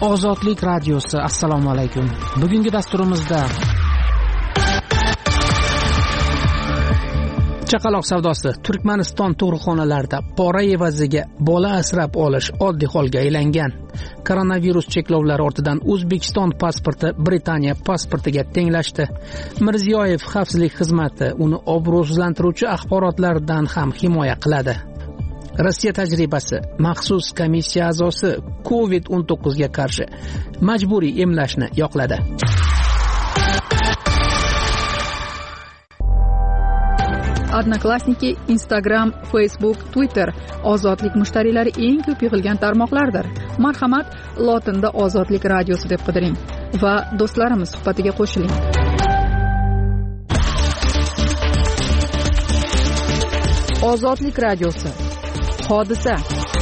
Ozodlik radiosi, assalomu alaykum. Bugungi dasturimizda chaqaloq savdosi. Turkmaniston tug'ruqxonalarida pora evaziga bola asrab olish oddiy holga aylangan. Koronavirus cheklovlari ortidan O'zbekiston pasporti Britaniya pasportiga tenglashdi. Mirziyoyev xavfsizlik xizmati uni obro'sizlantiruvchi axborotlardan ham himoya qiladi. Rossiya tajribasi. Maxsus komissiya a'zosi COVID-19 ga qarshi majburiy emlashni yoqladi. Odnoklassniki, Instagram, Facebook, Twitter ozodlik mushtariylari eng ko'p yig'ilgan tarmoqlardir. Marhamat, lotinda Ozodlik radiosi deb qidiring va do'stlarimiz suhbatiga qo'shiling. Ozodlik radiosi. Hodisa.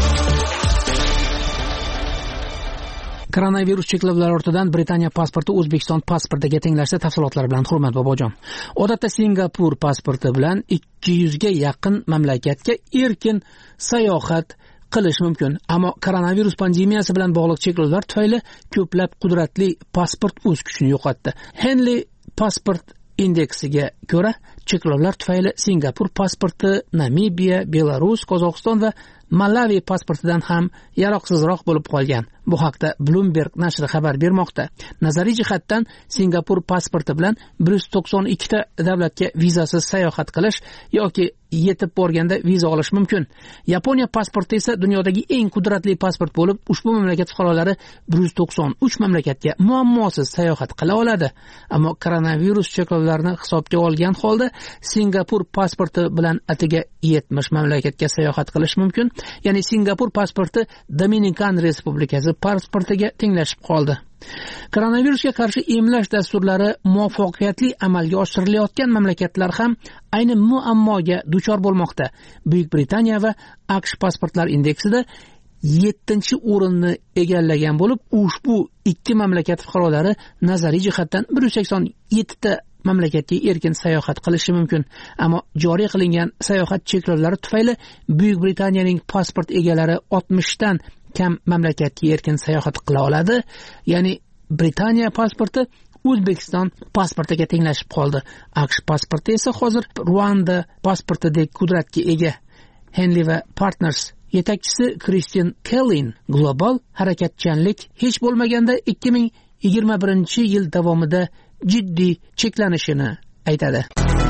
Koronavirus cheklovlari ortidan Britaniya pasporti O'zbekiston pasportiga tenglashdi. Tafsilotlar bilan Hurmat bobojon. Odatda Singapur pasporti bilan 200 ga yaqin mamlakatga erkin sayohat qilish mumkin. Ammo koronavirus pandemiyasi bilan bog'liq cheklovlar tufayli ko'plab qudratli pasport o'z kuchini yo'qotdi. Henley pasport indeksiga ko'ra, cheklovlar tufayli Singapur pasporti Namibiya, Belarus, Qozog'iston va Malawi pasportidan ham yaroqsizroq bo'lib qolgan. Bu haqda Bloomberg nashri xabar bermoqda. Nazariy jihatdan Singapur pasporti bilan 192 ta davlatga vizasiz sayohat qilish yoki yetib borganda viza olish mumkin. Yaponiya pasporti esa dunyodagi eng qudratli pasport bo'lib, ushbu mamlakat fuqarolari 193 mamlakatga muammosiz sayohat qila oladi. Ammo koronavirus cheklovlarini hisobga olgan holda Singapur pasporti bilan atiga 70 mamlakatga sayohat qilish mumkin. Ya'ni Singapur pasporti Dominikan Respublikasi pasportiga tenglashib qoldi. Koronavirusga qarshi emlash dasturlari muvaffaqiyatli amalga oshirilayotgan mamlakatlar ham ayni muammoga duchor bo'lmoqda. Buyuk Britaniya va AQSh pasportlar indeksida 7-o'rinni egallagan bo'lib, ushbu ikki mamlakat fuqarolari nazariy jihatdan 187 ta mamlakatga erkin sayohat qilishi mumkin. Ammo joriy qilingan sayohat cheklovlari tufayli Buyuk Britaniyaning pasport egalari 60 dan kam mamlakatga erkin sayohat qila oladi. Ya'ni Britaniya pasporti O'zbekiston pasportiga tenglashib qoldi. AQSh pasporti esa hozir Ruanda pasportidek qudratga ega. Henley va Partners yetakchisi Christian Kellin global harakatchanlik hech bo'lmaganda 2021-yil davomida jiddiy cheklanishini aytadi.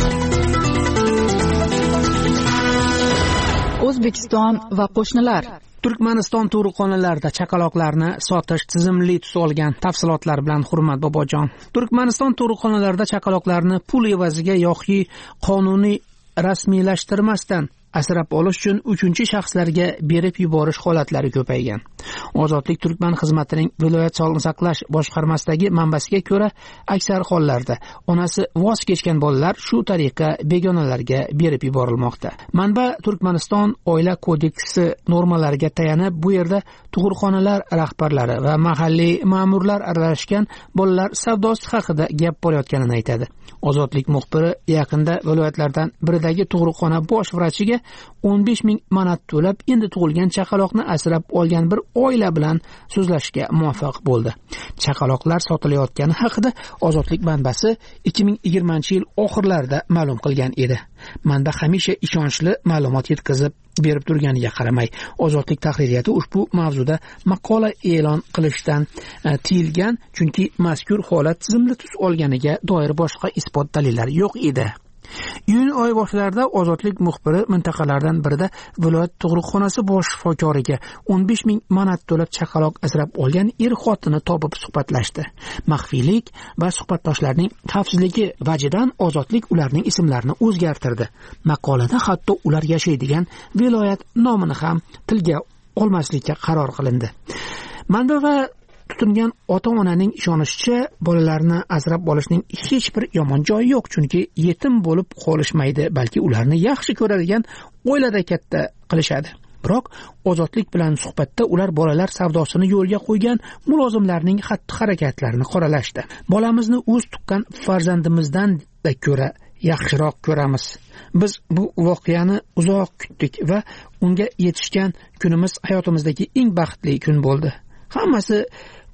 O'zbekiston va qo'shnilar. Turkmaniston tug'ruqxonalarida chaqaloqlarni sotish tizimli tus olgan. Tafsilotlar bilan Hurmat bobojon. Turkmaniston tug'ruqxonalarida chaqaloqlarni pul evaziga yoki qonuniy rasmiylashtirmasdan asrab olish uchun 3-shaxslarga berib yuborish holatlari ko'paygan. Ozodlik Turkman xizmatining viloyat sog'liqni saqlash boshqarmasidagi manbasiga ko'ra, aksar hollarda onasi voz kechgan bolalar shu tariqa begonalarga berib yuborilmoqda. Manba Turkmaniston oila kodeksi normalariga tayanib, bu yerda tug'ruqxonalar rahbarlari va mahalliy ma'murlar aralashgan bolalar savdosi haqida gap borayotganini aytadi. Ozodlik muxbiri yaqinda viloyatlardan biridagi tug'ruqxona bosh vrachiga 15 ming manat to'lab endi tug'ilgan chaqaloqni asrab olgan bir oila bilan so'zlashga muvaffaq bo'ldi. Chaqaloqlar sotilayotgani haqida Ozodlik manbasi 2020-yil oxirlarida ma'lum qilgan edi. Manba hamisha ishonchli ma'lumot yetkazib berib turganiga qaramay, Ozodlik tahririyati ushbu mavzuda maqola e'lon qilishdan tiyilgan, chunki mazkur holat tizimli tus olganiga doir boshqa isbot dalillar yo'q edi. Iyun oyi boshlarida Ozodlik muxbiri mintaqalardan birida viloyat tug'ruqxonasi bosh shifokoriga 15 ming manat to'lab chaqaloq asrab olgan er-xotini topib suhbatlashdi. Maxfiylik va suhbatdoshlarning xavfsizligi vajidan Ozodlik ularning ismlarini o'zgartirdi. Maqolada hatto ular yashaydigan viloyat nomini ham tilga olmaslikka qaror qilindi. Manba va tutingan ota-onaning ishonishicha, bolalarni asrab olishning hech bir yomon joyi yo'q, chunki yetim bo'lib qolishmaydi, balki ularni yaxshi ko'radigan oilada katta qilishadi. Biroq Ozodlik bilan suhbatda ular bolalar savdosini yo'lga qo'ygan mulozimlarning xatti-harakatlarini qoralashdi. Bolamizni o'z tuqqan farzandimizdan da ko'ra yaxshiroq ko'ramiz. Biz bu voqeani uzoq kutdik va unga yetishgan kunimiz hayotimizdagi eng baxtli kun bo'ldi. Hammasi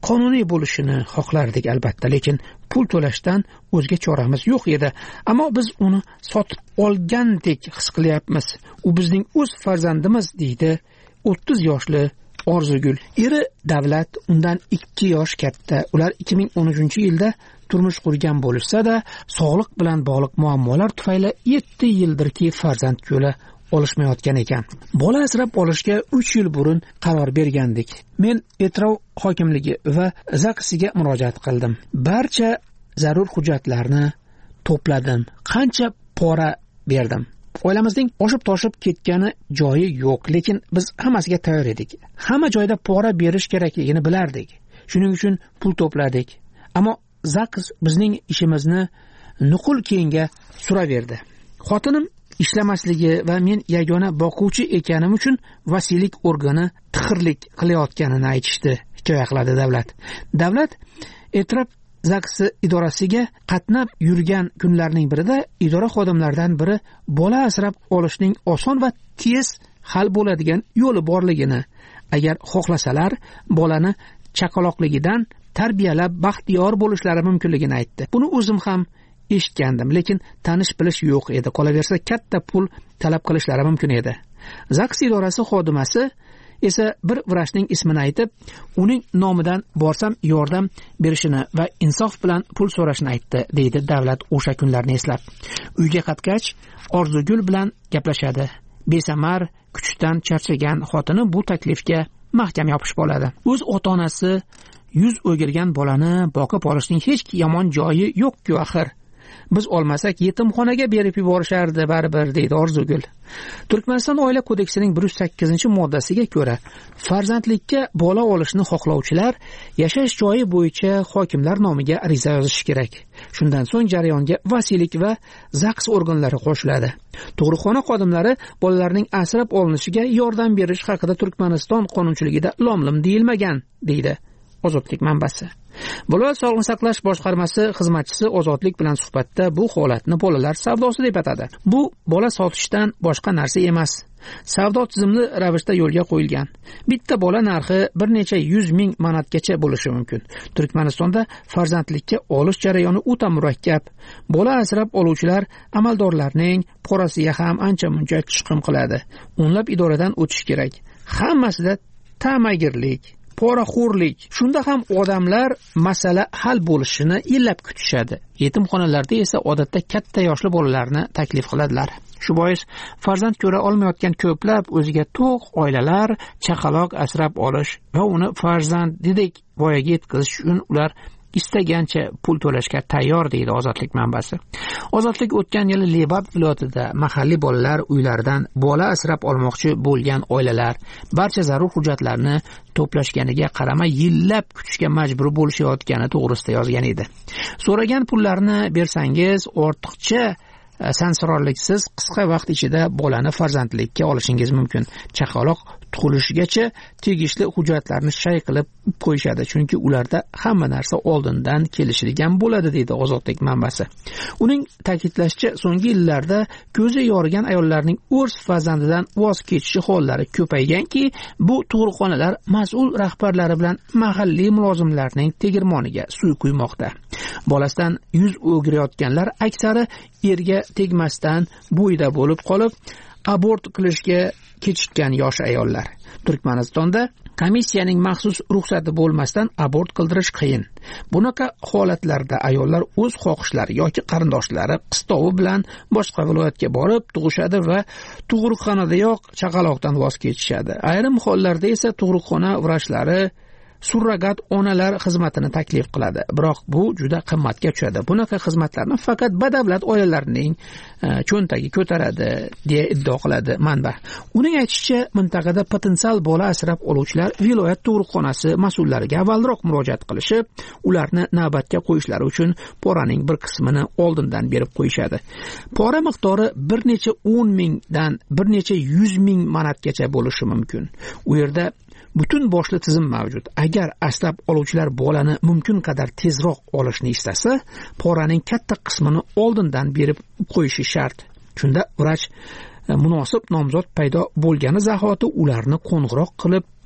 qonuniy bo'lishini xohlardik albatta, lekin pul to'lashdan o'zga choramiz yo'q edi. Ammo biz uni sotib olgandek his qilyapmiz. U bizning o'z farzandimiz, deydi 30 yoshli Orzugul. Eri Davlat undan 2 yosh katta. Ular 2013-yilda turmush qurgan bo'lsa-da, sog'liq bilan bog'liq muammolar tufayli 7 yildirki farzand yo'li olishmayotgan ekan. Bola asrab olishga 3 yil burun qaror bergandik. Men Etrov hokimligi va ZAKSiga murojaat qildim. Barcha zarur hujjatlarni to'pladim. Qancha pora berdim. Oilamizning oshib-toshib ketgani joyi yo'q, lekin biz hammasiga tayyor edik. Hamma joyda pora berish kerakligini bilardik. Shuning uchun pul to'pladik. Ammo ZAKS bizning ishimizni nuqul keyinga suraverdi. Xotinim ishlamasligi va men yagona boquvchi ekanim uchun vasiylik organi tixirlik qilayotganini aytishdi, hikoya qiladi Davlat. Davlat Etrab ZAKS idorasiga qatnab yurgan kunlarning birida idora xodimlaridan biri bola asrab olishning oson va tez hal bo'ladigan yo'li borligini, agar xohlasalar bolani chaqaloqligidan tarbiyalab baxtiyor bo'lishlari mumkinligini aytdi. Buni o'zim ham eshitgandim, lekin tanish bilish yo'q edi. Qolaversa katta pul talab qilishlari mumkin edi. ZAKS idorasi xodimasi esa bir vrachning ismini aytib, uning nomidan borsam yordam berishini va insof bilan pul so'rashini aytdi, deydi Davlat o'sha kunlarni eslab. Uyga qaytgach, Orzugul bilan gaplashadi. Besamar, kuchdan charchagan xotini bu taklifga mahkam yopishib oladi. O'z ota-onasi yuz o'girgan bolani boqib olishning hech yomon joyi yo'q-ku axir. Biz olmasak yetimxonaga berib yuborishardi baribir, deydi Orzugul. Turkmaniston Oila kodeksining 108-moddasiga ko'ra, farzandlikka bola olishni xohlovchilar yashash joyi bo'yicha hokimlar nomiga ariza yozishi kerak. Shundan so'ng jarayonga vasiylik va ZAKS organlari qo'shiladi. Tug'ruqxona xodimlari bolalarning asrab olinishiga yordam berish haqida Turkmaniston qonunchiligida lom-lim deyilmagan, deydi Ozodlik manbasi. Viloyat Sog'liqni saqlash boshqarmasi xizmatchisi Ozodlik bilan suhbatda bu holatni bolalar savdosi deb atadi. Bu bola sotishdan boshqa narsa emas. Savdo tizimli ravishda yo'lga qo'yilgan. Bitta bola narxi bir necha 100 ming manatgacha bo'lishi mumkin. Turkmanistonda farzandlikka olish jarayoni o'ta murakkab. Bola asrab oluvchilar amaldorlarning porasiga ham ancha-muncha chiqim qiladi. O'nlab idoradan o'tish kerak. Hammasida ta'magirlik, poraxo'rlik. Shunda ham odamlar masala hal bo'lishini yillab kutishadi. Yetimxonalarda esa odatda katta yoshli bolalarni taklif qiladilar. Shu bois farzand ko'ra olmayotgan ko'plab o'ziga to'q oilalar chaqaloq asrab olish va uni farzandidek voyaga yetkazish uchun ular istagancha pul to'lashga tayyor, deydi Ozodlik manbasi. Ozodlik o'tgan yili Lebab viloyatida mahalliy bolalar uylaridan bola asrab olmoqchi bo'lgan oilalar barcha zarur hujjatlarni to'plashganiga qaramay yillab kutishga majbur bo'lishayotgani to'g'risida yozgan edi. So'ragan pullarni bersangiz ortiqcha sansirorliksiz qisqa vaqt ichida bolani farzandlikka olishingiz mumkin. Chaqaloq tug'ilishigacha tegishli hujjatlarni shay qilib qo'yishadi, chunki ularda hamma narsa oldindan kelishilgan bo'ladi, deydi Ozodlik manbasi. Uning ta'kidlashicha, so'nggi yillarda ko'zi yorigan ayollarning o'z farzandidan voz kechishi hollari ko'payganki, bu tug'ruqxonalar mas'ul rahbarlari bilan mahalliy mulozimlarning tegirmoniga suv quymoqda. Bolasidan yuz o'girayotganlar aksari erga tegmasdan bo'yda bo'lib qolib, abort qilishga kechikkan yosh ayollar. Turkmanistonda komissiyaning maxsus ruxsati bo'lmasdan abort qildirish qiyin. Bunaqa holatlarda ayollar o'z xohishlari yoki qarindoshlari qistovi bilan boshqa viloyatga borib tug'ishadi va tug'ruqxonadayoq chaqaloqdan voz kechishadi. Ayrim hollarda esa tug'ruqxona vrachlari surrogat onalar xizmatini taklif qiladi. Biroq bu juda qimmatga tushadi. Bunaqa xizmatlarni faqat badavlat oilalarning cho'ntagi ko'taradi, deya iddao qiladi manba. Uning aytishicha, mintaqada potensial bola asrab oluvchilar viloyat tug'ruqxonasi mas'ullariga avvalroq murojaat qilishib, ularni navbatga qo'yishlari uchun poraning bir qismini oldindan berib qo'yishadi. Pora miqdori bir necha 10 mingdan bir necha 100 ming manatgacha bo'lishi mumkin. U yerda butun boshli tizim mavjud. Agar asrab oluvchilar bolani mumkin qadar tezroq olishni istasa, poraning katta qismini oldindan berib qo'yishi shart. Shunda vrach munosib nomzod paydo bo'lgani zahoti ularni qo'ng'iroq qilib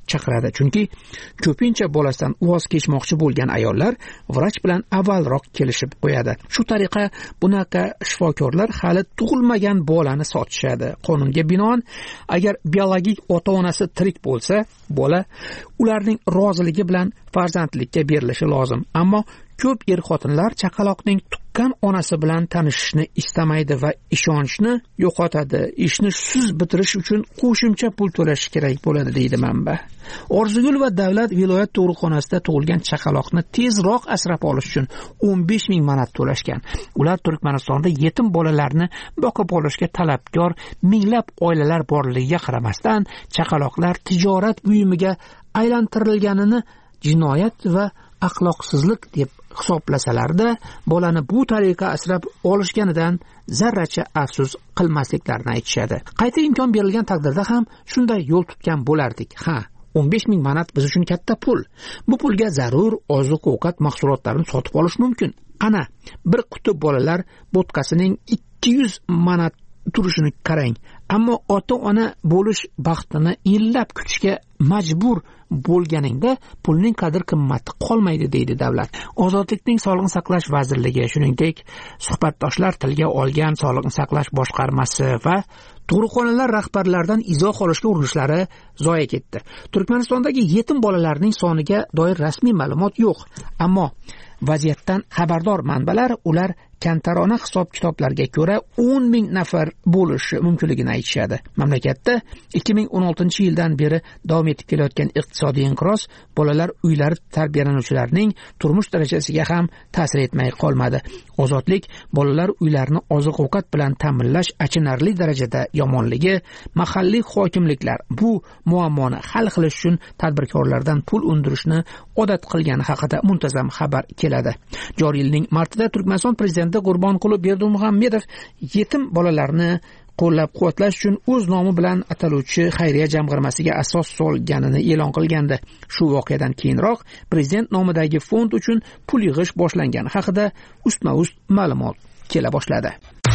chaqiradi, chunki ko'pincha bolasidan voz kechmoqchi bo'lgan ayollar vrach bilan avvalroq kelishib qo'yadi. Shu tariqa bunaqa shifokorlar hali tug'ilmagan bolani sotishadi. Qonunga binoan, agar biologik ota-onasi tirik bo'lsa, bola ularning roziligi bilan farzandlikka berilishi lozim. Ammo ko'p er-xotinlar chaqaloqning tuqqan onasi bilan tanishishni istamaydi va ishonchni yo'qotadi. Ishni siz bitirish uchun qo'shimcha pul to'lash kerak bo'ladi, deydi manba. Orzugul va Davlat viloyat tug'ruqxonasida tug'ilgan chaqaloqni tezroq asrab olish uchun 15 ming manat to'lashgan. Ular Turkmanistonda yetim bolalarni boqib olishga talabgor minglab oilalar borligiga qaramasdan, chaqaloqlar tijorat buyumiga aylantirilganini jinoyat va axloqsizlik deb hisoblasalarda, bolani bu tariqa asrab olishganidan zarracha afsus qilmasliklarini aytishadi. Qayta imkon berilgan taqdirda ham shunday yo'l tutgan bo'lardik. 15 ming manat biz uchun katta pul. Bu pulga zarur oziq-ovqat mahsulotlarini sotib olish mumkin. Ana, bir quti bolalar bo'tkasining 200 manat turishini qarang. Ammo ota-ona bo'lish baxtini yillab kutishga majbur bo'lganingda pulning qadr-qimmati qolmaydi, deydi davlat. Ozodlikning Sog'liqni saqlash vazirligi, shuningdek, suhbatdoshlar tilga olgan Sog'liqni saqlash boshqarmasi va tug'ruqxonalar rahbarlaridan izoh olishga urinishlari zoya ketdi. Turkmanistondagi yetim bolalarning soniga doir rasmiy ma'lumot yo'q, ammo vaziyatdan xabardor manbalar ular kantarona hisob-kitoblarga ko'ra 10 ming nafar bo'lishi mumkinligini aytishadi. Mamlakatda 2016-yildan beri davom etib kelayotgan iqtisodiy inqiroz bolalar uylari tarbiyalanuvchilarining turmush darajasiga ham ta'sir etmay qolmadi. Ozodlik bolalar uylarini oziq-ovqat bilan ta'minlash achinarli darajada yomonligi, mahalliy hokimliklar bu muammoni hal qilish uchun tadbirkorlardan pul undirishni odat qilgani haqida muntazam xabar keladi. Joriy yilning martida Turkmaniston prezidenti Qurbonquli Berdimuhamedov yetim bolalarni qo'llab-quvvatlash uchun o'z nomi bilan ataluvchi xayriya jamg'armasiga asos solganini e'lon qilgandi. Shu voqeadan keyinroq prezident nomidagi fond uchun pul yig'ish boshlangani haqida ustma-ust ma'lumot kela boshladi.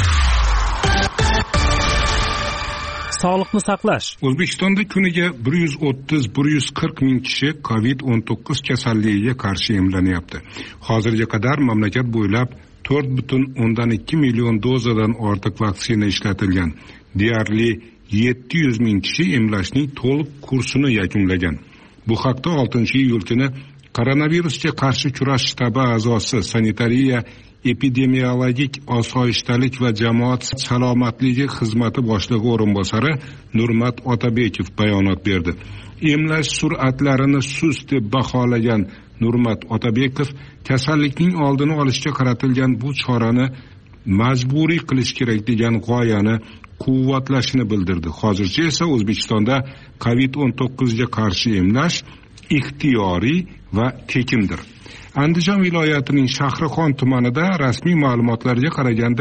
Sog'liqni saqlash. O'zbekistonda kuniga 130-140 ming kishi COVID-19 kasalligiga qarshi emlanyapti. Hozirga qadar mamlakat bo'ylab 4,2 million dozadan ortiq vaksina ishlatilgan. Deyarli 700 ming kishi emlashning to'liq kursini yakunlagan. Bu haqda 6-iyul kuni koronavirusga qarshi kurash shtabi a'zosi, sanitariya, epidemiologik osoyishtalik va jamoat salomatligi xizmati boshlig'i o'rinbosari Nurmat Otabekov bayonot berdi. Emlash sur'atlarini sust deb baholagan Nurmat Otabekov kasallikning oldini olishga qaratilgan bu chorani majburiy qilish kerak degan g'oyani quvvatlashini bildirdi. Hozircha esa O'zbekistonda COVID-19 ga qarshi emlash ixtiyoriy va tekindir. Andijon viloyatining Shahrixon tumanida rasmiy ma'lumotlarga qaraganda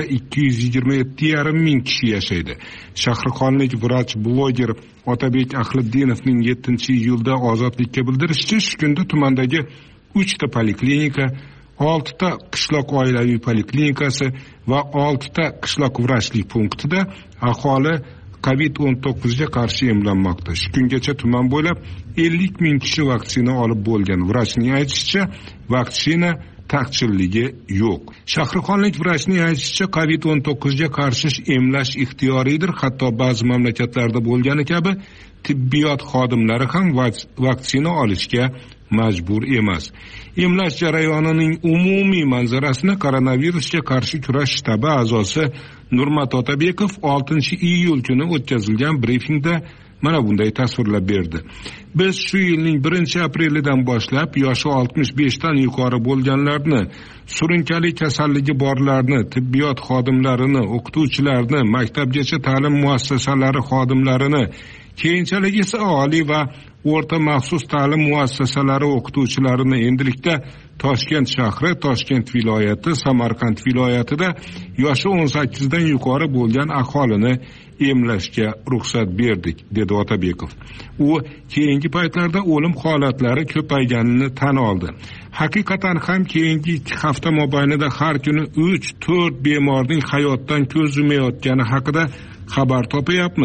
227,5 ming kishi yashaydi. Shahrixonlik vrach-bloger Otabek Ahlidinovning 7-iyulda Ozodlikka bildirishicha, shu kunda tumandagi 3 ta poliklinika, 6 ta qishloq oilaviy poliklinikasi va 6 ta qishloq vrachlik punktida aholi COVID-19 ga qarshi emlanmoqda. Shu kungacha tuman bo'ylab 50 ming kishi vaksina olib bo'lgan. Vrachning aytishicha, vaksina taqchilligi yo'q. Shahrixonlik vrachning aytishicha, COVID-19 ga qarshi emlash ixtiyoriydir. Hatto ba'zi mamlakatlarda bo'lgani kabi tibbiyot xodimlari ham vaksina olishga majbur emas. Emlash jarayonining umumiy manzarasini koronavirusga qarshi kurash shtabi a'zosi Nurmat Otabekov 6-iyul kuni o'tkazilgan brifingda mana bunday tasvirlab berdi. Biz shu yilning 1-aprelidan boshlab yoshi 65 dan yuqori bo'lganlarni, surunkali kasalligi borlarni, tibbiyot xodimlarini, o'qituvchilarni, maktabgacha ta'lim muassasalari xodimlarini, keyinchalik esa oliy va o'rta maxsus ta'lim muassasalari o'qituvchilarini endilikda Toshkent shahri, Toshkent viloyati, Samarqand viloyatida yoshi 18 dan yuqori bo'lgan aholini emlashga ruxsat berdik, dedi Otabekov. U keyingi paytlarda o'lim holatlari ko'payganini tan oldi. Haqiqatan ham keyingi 2 hafta mobaynida har kuni 3-4 bemorning hayotdan ko'z yumayotgani haqida xabar topayapmiz.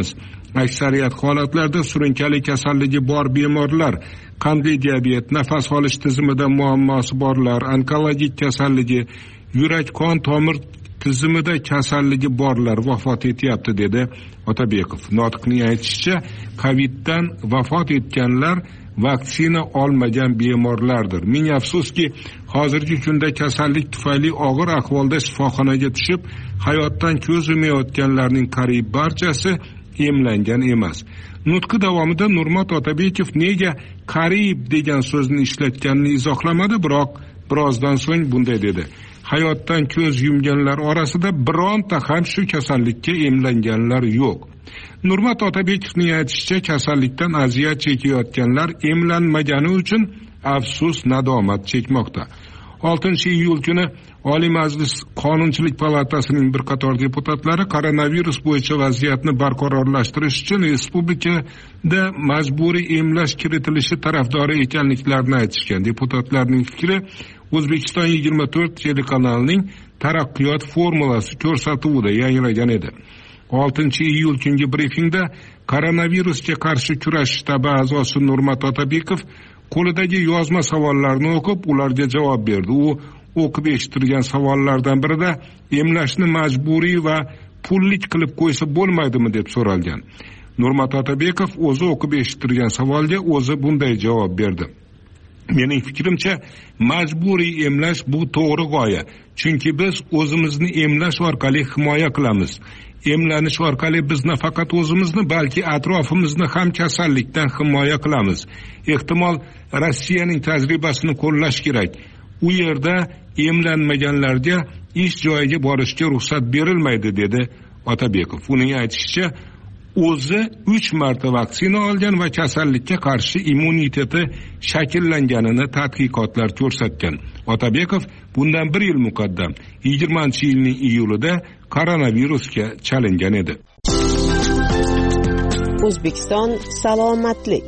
Aksariyat holatlarda surunkali kasalligi bor bemorlar, qandli diabet, nafas olish tizimida muammosi borlar, onkologik kasalligi, yurak-qon tomir tizimida kasalligi borlar vafot etyapti, dedi Otabekov. Notiqning aytishicha, Coviddan vafot etganlar vaksina olmagan bemorlardir. Ming afsuski, hozirgi kunda kasallik tufayli og'ir ahvolda shifoxonaga tushib, hayotdan ko'z yumayotganlarning qariyb barchasi emlangan emas. Nutqi davomida Nurmat Otabekov nega qariyb degan so'zni ishlatganini izohlamadi, biroq birozdan so'ng bunday dedi: hayotdan ko'z yumganlar orasida bironta ham shu kasallikka emlanganlar yo'q. Nurmat Otabekovning aytishicha, kasallikdan aziyat chekayotganlar emlanmagani uchun afsus, nadomat chekmoqda. 6-iyul kuni Oliy Majlis Qonunchilik palatasining bir qator deputatlari koronavirus bo'yicha vaziyatni barqarorlashtirish uchun respublikada majburiy emlash kiritilishi tarafdori ekanliklarini aytishgan. Deputatlarning fikri O'zbekiston 24 telekanalining taraqqiyot formulasi ko'rsatuvida yangragan edi. 6-iyul kungi brifingda koronavirusga qarshi kurash shtabi a'zosi Nurmat Otabekov qo'lidagi yozma savollarni o'qib, ularga javob berdi. U o'qib eshittirgan savollardan birida emlashni majburiy va pullik qilib qo'ysa bo'lmaydimi deb so'ralgan. Nurmat Otabekov o'zi o'qib eshittirgan savolga o'zi bunday javob berdi: mening fikrimcha, majburiy emlash bu to'g'ri g'oya. Chunki biz o'zimizni emlash orqali himoya qilamiz. Emlanish orqali biz nafaqat o'zimizni, balki atrofimizni ham kasallikdan himoya qilamiz. Ehtimol Rossiyaning tajribasini qo'llash kerak. U yerda emlanmaganlarga ish joyiga borishga ruxsat berilmaydi, dedi Otabekov. Uning aytishicha, o'zi 3 marta vaksina olgan va kasallikka qarshi immuniteti shakllanganini tadqiqotlar ko'rsatgan. Otabekov bundan 1 yil muqaddam 20-yilning iyulida koronavirusga chalingan edi. O'zbekiston salomatlik.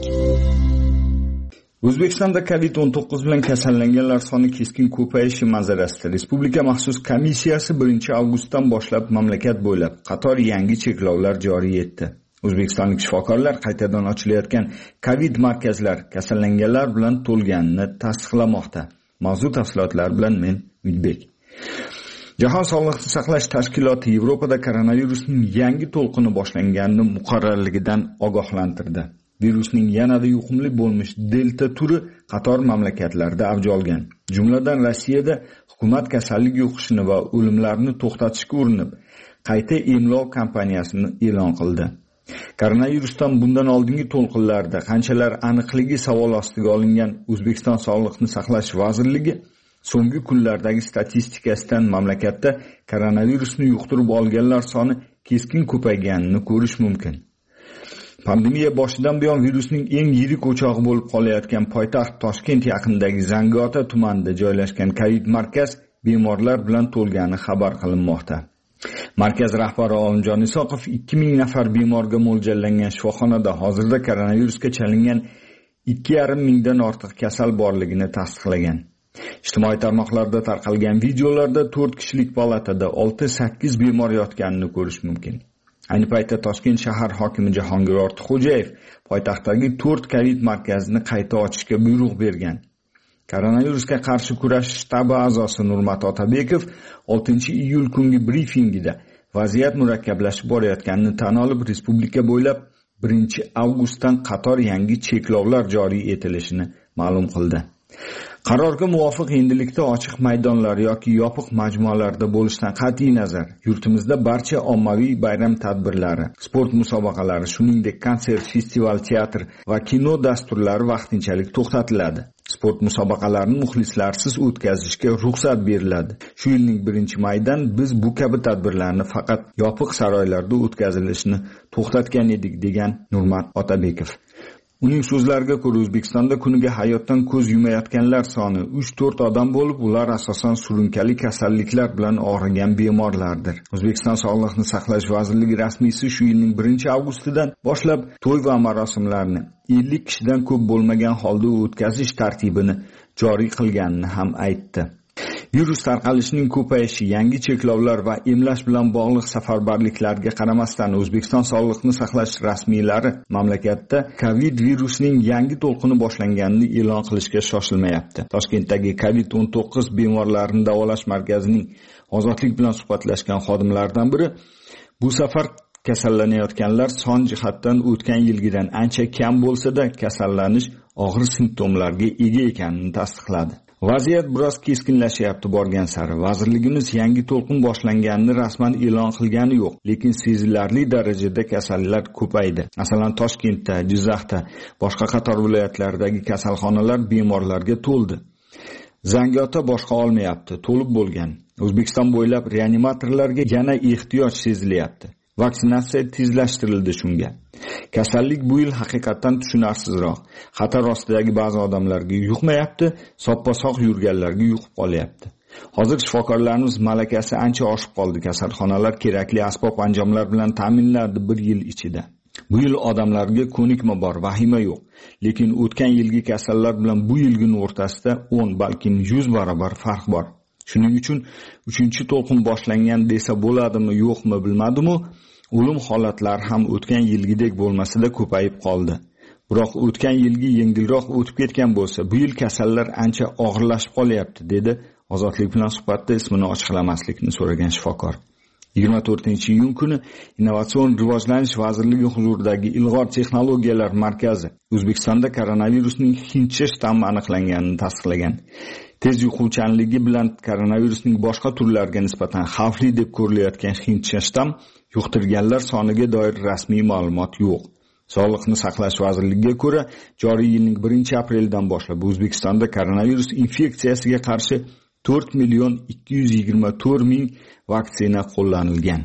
O'zbekistonda COVID-19 bilan kasallanganlar soni keskin ko'payishi manzarasida Respublika maxsus komissiyasi 1-avgustdan boshlab mamlakat bo'ylab qator yangi cheklovlar joriy etdi. O'zbekistonlik shifokorlar qaytadan ochilayotgan COVID markazlar kasallanganlar bilan to'lganini tasdiqlamoqda. Mavzu tafsilotlar bilan men Umidbek. Jahon Sog'liqni saqlash tashkiloti Yevropada koronavirusning yangi to'lqini boshlanganini muqarrarligidan ogohlantirdi. Virusning yanada yuqumli bo'lmish delta turi qator mamlakatlarda avj olgan. Jumladan Rossiyada hukumat kasallik yuqishini va o'limlarni to'xtatishga urinib, qayta emlov kampaniyasini e'lon qildi. Koronavirusdan bundan oldingi to'lqinlarda qanchalar aniqligi savol ostiga olingan O'zbekiston Sog'liqni saqlash vazirligi so'nggi kunlardagi statistikasidan mamlakatda koronavirusni yuqtirib olganlar soni keskin ko'payganini ko'rish mumkin. Pandemiya boshidan buyon virusning eng yirik o'chog'i bo'lib qolayotgan poytaxt Toshkent yaqinidagi Zangiota tumanida joylashgan COVID markaz bemorlar bilan to'lgani xabar qilinmoqda. Markaz rahbari Olimjon Isoqov 2000 nafar bemorga mo'ljallangan shifoxonada hozirda koronavirusga chalingan 2,5 mingdan ortiq kasal borligini tasdiqlagan. Ijtimoiy tarmoqlarda tarqalgan videolarda 4 kishilik palatada 6-8 bemor yotganini ko'rish mumkin. Ayni paytda Toshkent shahar hokimi Jahongir Ortiqxo'jayev poytaxtdagi 4 COVID markazini qayta ochishga buyruq bergan. Koronavirusga qarshi kurash shtabi a'zosi Nurmat Otabekov 6-iyul kungi brifingida vaziyat murakkablashib borayotganini tan olib, respublika bo'ylab 1-avgustdan qator yangi cheklovlar joriy etilishini ma'lum qildi. Qarorga muvofiq endilikda ochiq maydonlar yoki yopiq majmualarda bo'lishdan qat'iy nazar, yurtimizda barcha ommaviy bayram tadbirlari, sport musobaqalari, shuningdek konsert, festival, teatr va kino dasturlari vaqtinchalik to'xtatiladi. Sport musobaqalarini muxlislarsiz o'tkazishga ruxsat beriladi. Shu yilning 1-maydan biz bu kabi tadbirlarni faqat yopiq saroylarda o'tkazilishini to'xtatgan edik, degan Nurmat Otabekov. Uning so'zlariga ko'ra, O'zbekistonda kuniga hayotdan ko'z yumayotganlar soni 3-4 odam bo'lib, ular asosan surunkali kasalliklar bilan og'rigan bemorlardir. O'zbekiston Sog'liqni saqlash vazirligi rasmiysi shu yilning 1-avgustidan boshlab to'y va marosimlarni 50 kishidan ko'p bo'lmagan holda o'tkazish tartibini joriy qilganini ham aytdi. Virus tarqalishining ko'payishi, yangi cheklovlar va emlash bilan bog'liq safarbarliklarga qaramasdan O'zbekiston Sog'liqni saqlash rasmiylari mamlakatda COVID virusining yangi to'lqini boshlanganini e'lon qilishga shoshilmayapti. Toshkentdagi COVID-19 bemorlarini davolash markazining Ozodlik bilan suhbatlashgan xodimlaridan biri bu safar kasallanayotganlar son jihatdan o'tgan yilgidan ancha kam bo'lsa-da, kasallanish og'ir simptomlarga ega ekanini tasdiqladi. Vaziyat biroz keskinlashyapti borgan sari. Vazirligimiz yangi to'lqin boshlanganini rasman e'lon qilgani yo'q, lekin sezilarli darajada kasallar ko'paydi. Masalan, Toshkentda, Jizzaxda, boshqa qator viloyatlardagi kasalxonalar bemorlarga to'ldi. Zangiota boshqa olmayapti, to'lib bo'lgan. O'zbekiston bo'ylab reanimatorlarga yana ehtiyoj sezilyapti. Vaksinatsiya tezlashtirildi shunga. Kasallik bu yil haqiqatan tushunarsizroq. Xatar ostidagi ba'zi odamlarga yuqmayapti, soppa-sog' yurganlarga yuqib qolyapti. Hozir shifokorlarimiz malakasi ancha oshib qoldi. Kasalxonalar kerakli asbob-anjomlar bilan ta'minladi bir yil ichida. Bu yil odamlarga ko'nikma bor, vahima yo'q. Lekin o'tgan yilgi kasallar bilan bu yilgining o'rtasida 10, balkim 100 barobar farq bor. Shuning uchun 3-to'lqin boshlangan desa bo'ladimi, yo'qmi bilmadim-u, o'lim holatlari ham o'tgan yilgidek bo'lmasa-da ko'payib qoldi. Biroq o'tgan yilgi yengilroq o'tib ketgan bo'lsa, bu yil kasallar ancha og'irlashib qolyapti, dedi Ozodlik bilan suhbatda ismini ochiqlamaslikni so'ragan shifokor. 24-iyun kuni Innovatsion rivojlanish vazirligi huzuridagi Ilg'or texnologiyalar markazi O'zbekistonda koronavirusning hindcha shtammi aniqlanganini tasdiqlagan. Tez yuquvchanligi bilan koronavirusning boshqa turlariga nisbatan xavfli deb ko'rilayotgan hindcha shtam yuqtirganlar soniga doir rasmiy ma'lumot yo'q. Sog'liqni saqlash vazirligiga ko'ra, joriy yilning 1-apreldan boshlab O'zbekistonda koronavirus infeksiyasiga qarshi 4,224,000 vaksina qo'llanilgan.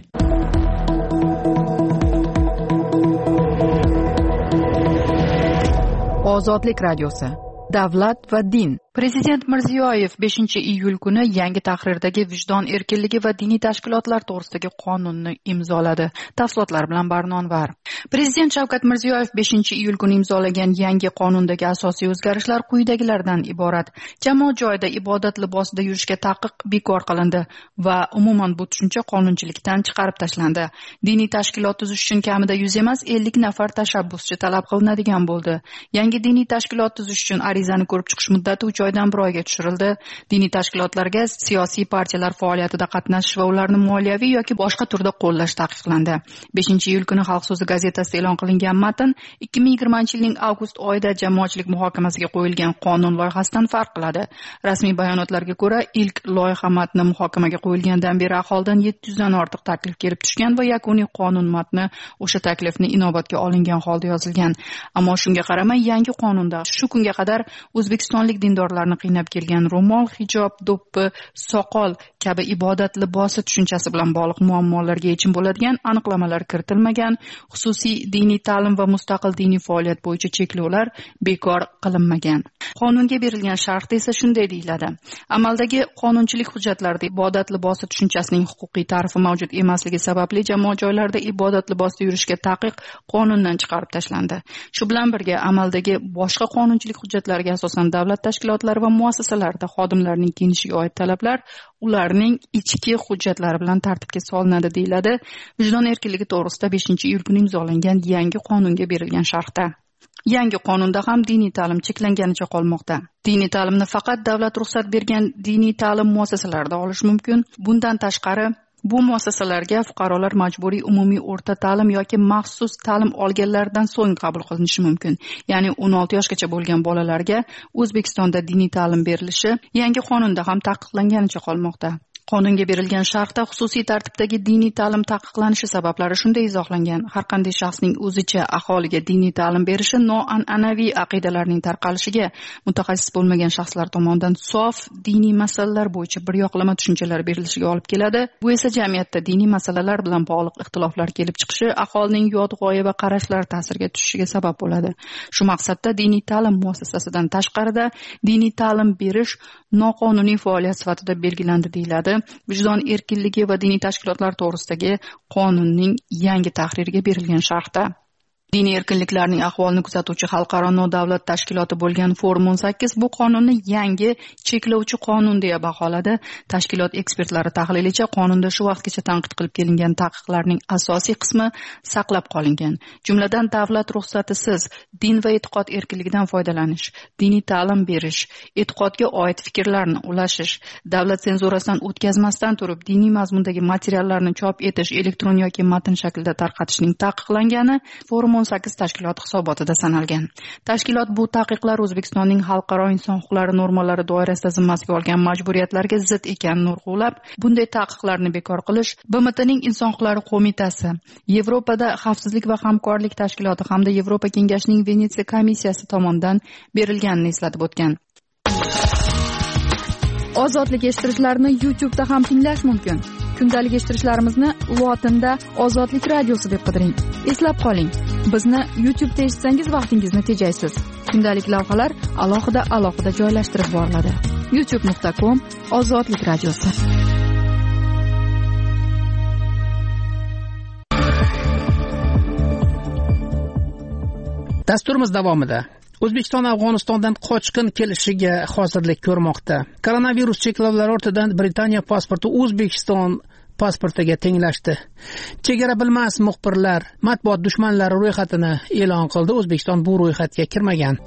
Ozodlik radiosi. Davlat va din. Prezident Mirziyoyev 5-iyul kuni yangi tahrirdagi vijdon erkinligi va diniy tashkilotlar to'g'risidagi qonunni imzoladi. Tafsilotlar bilan Barnonvar. Prezident Shavkat Mirziyoyev 5-iyul kuni imzolagan yangi qonundagi asosiy o'zgarishlar quyidagilardan iborat. Jamoat joyida ibodat libosida yurishga taqiq bekor qilindi va umuman bu tushuncha qonunchilikdan chiqarib tashlandi. Diniy tashkilot tuzish uchun kamida 100 emas 50 nafar tashabbuschi talab qilinadigan bo'ldi. Yangi diniy tashkilot tuzish uchun arizani ko'rib chiqish muddati 3 oydan 1 oyga tushirildi. Diniy tashkilotlarga siyosiy partiyalar faoliyatida qatnashish va ularni moliyaviy yoki boshqa turda qo'llash taqiqlandi. 5-iyul kuni Xalq so'zi gazetasida e'lon qilingan matn 2020-yilning avgust oyida jamoatchilik muhokamasiga qo'yilgan qonun loyihasidan farq qiladi. Rasmiy bayonotlarga ko'ra, ilk loyiha matni muhokamaga qo'yilgandan beri aholidan 700 dan ortiq taklif kelib tushgan va yakuniy qonun matni o'sha taklifni inobatga olingan holda yozilgan. Ammo shunga qaramay, yangi qonunda shu kunga qadar o'zbekistonlik dindorlarni qiynab kelgan ro'mol, hijob, do'ppi, soqol kabi ibodat libosi tushunchasi bilan bog'liq muammolarga yechim bo'ladigan aniqlamalar kiritilmagan. Xususiy diniy ta'lim va mustaqil diniy faoliyat bo'yicha cheklovlar bekor qilinmagan. Qonunga berilgan sharhda esa shunday deyiladi: amaldagi qonunchilik hujjatlarida ibodat libosi tushunchasining huquqiy ta'rifi mavjud emasligi sababli jamoat joylarida ibodat libosida yurishga taqiq qonundan chiqarib tashlandi. Shu bilan birga amaldagi boshqa qonunchilik hujjatlariga asosan davlat tashkilotlari va muassasalarida xodimlarning kiyinishiga oid talablar ularning ichki hujjatlari bilan tartibga solinadi, deyiladi vijdon erkinligi to'g'risida 5-iyul kuni imzolangan yangi qonunga berilgan sharhda. Yangi qonunda ham diniy ta'lim cheklanganicha qolmoqda. Diniy ta'limni faqat davlat ruxsat bergan diniy ta'lim muassasalarida olish mumkin. Bundan tashqari, bu muassasalarga fuqarolar majburiy umumiy o'rta ta'lim yoki maxsus ta'lim olganlaridan so'ng qabul qilinishi mumkin. Ya'ni 16 yoshgacha bo'lgan bolalarga O'zbekistonda diniy ta'lim berilishi yangi qonunda ham taqiqlanganicha qolmoqda. Qonunga berilgan sharhda xususiy tartibdagi diniy ta'lim taqiqlanishi sabablari shunday izohlangan: har qanday shaxsning o'zicha aholiga diniy ta'lim berishi noan'anaviy aqidalarning tarqalishiga, mutaxassis bo'lmagan shaxslar tomonidan sof diniy masalalar bo'yicha bir yoqlama tushunchalar berilishiga olib keladi. Bu esa jamiyatda diniy masalalar bilan bog'liq ixtiloflar kelib chiqishi, aholining yot g'oya va qarashlar ta'siriga tushishiga sabab bo'ladi. Shu maqsadda diniy ta'lim muassasasidan tashqarida diniy ta'lim berish noqonuniy faoliyat sifatida belgilandi, deyiladi vijdon erkinligi va diniy tashkilotlar to'g'risidagi qonunning yangi tahririga berilgan sharhda. Diniy erkinliklarning ahvolini kuzatuvchi xalqaro nodavlat tashkiloti bo'lgan Forum 18 bu qonunni yangi cheklovchi qonun deya baholadi. Tashkilot ekspertlari tahlilicha qonunda shu vaqtgacha tanqid qilib kelingan taqiqlarning asosiy qismi saqlab qolingan. Jumladan davlat ruxsatisiz din va e'tiqod erkinligidan foydalanish, diniy ta'lim berish, e'tiqodga oid fikrlarni ulashish, davlat senzurasidan o'tkazmasdan turib diniy mazmundagi materiallarni chop etish, elektron yoki matn shaklida tarqatishning taqiqlangani Forum 18 tashkilot hisobotida sanalgan. Tashkilot bu taqiqlar O'zbekistonning xalqaro inson huquqlari normalari doirasida zimmasiga olgan majburiyatlarga zid ekanini urg'ulab, bunday taqiqlarni bekor qilish BMTning Inson huquqlari qo'mitasi, Yevropada xavfsizlik va hamkorlik tashkiloti hamda Yevropa kengashining Venetsiya komissiyasi tomonidan berilganini eslatib o'tgan. Ozodlik eshittirishlarni YouTube'da ham tinglash mumkin. Kundalik eshittirishlarimizni lotinda Ozodlik radiosi deb qidiring. Eslab qoling, bizni YouTube'da eshitsangiz vaqtingizni tejaysiz. Kundalik lavhalar alohida joylashtirib boriladi. youtube.com/Ozodlik radiosi. Dasturimiz davomida O'zbekiston Afg'onistondan qochqin kelishiga hozirlik ko'rmoqda. Koronavirus cheklovlari ortidan Britaniya pasporti O'zbekiston pasportiga tenglashdi. Chegara bilmas muxbirlar matbuot dushmanlari ro'yxatini e'lon qildi. O'zbekiston bu ro'yxatga kirmagan.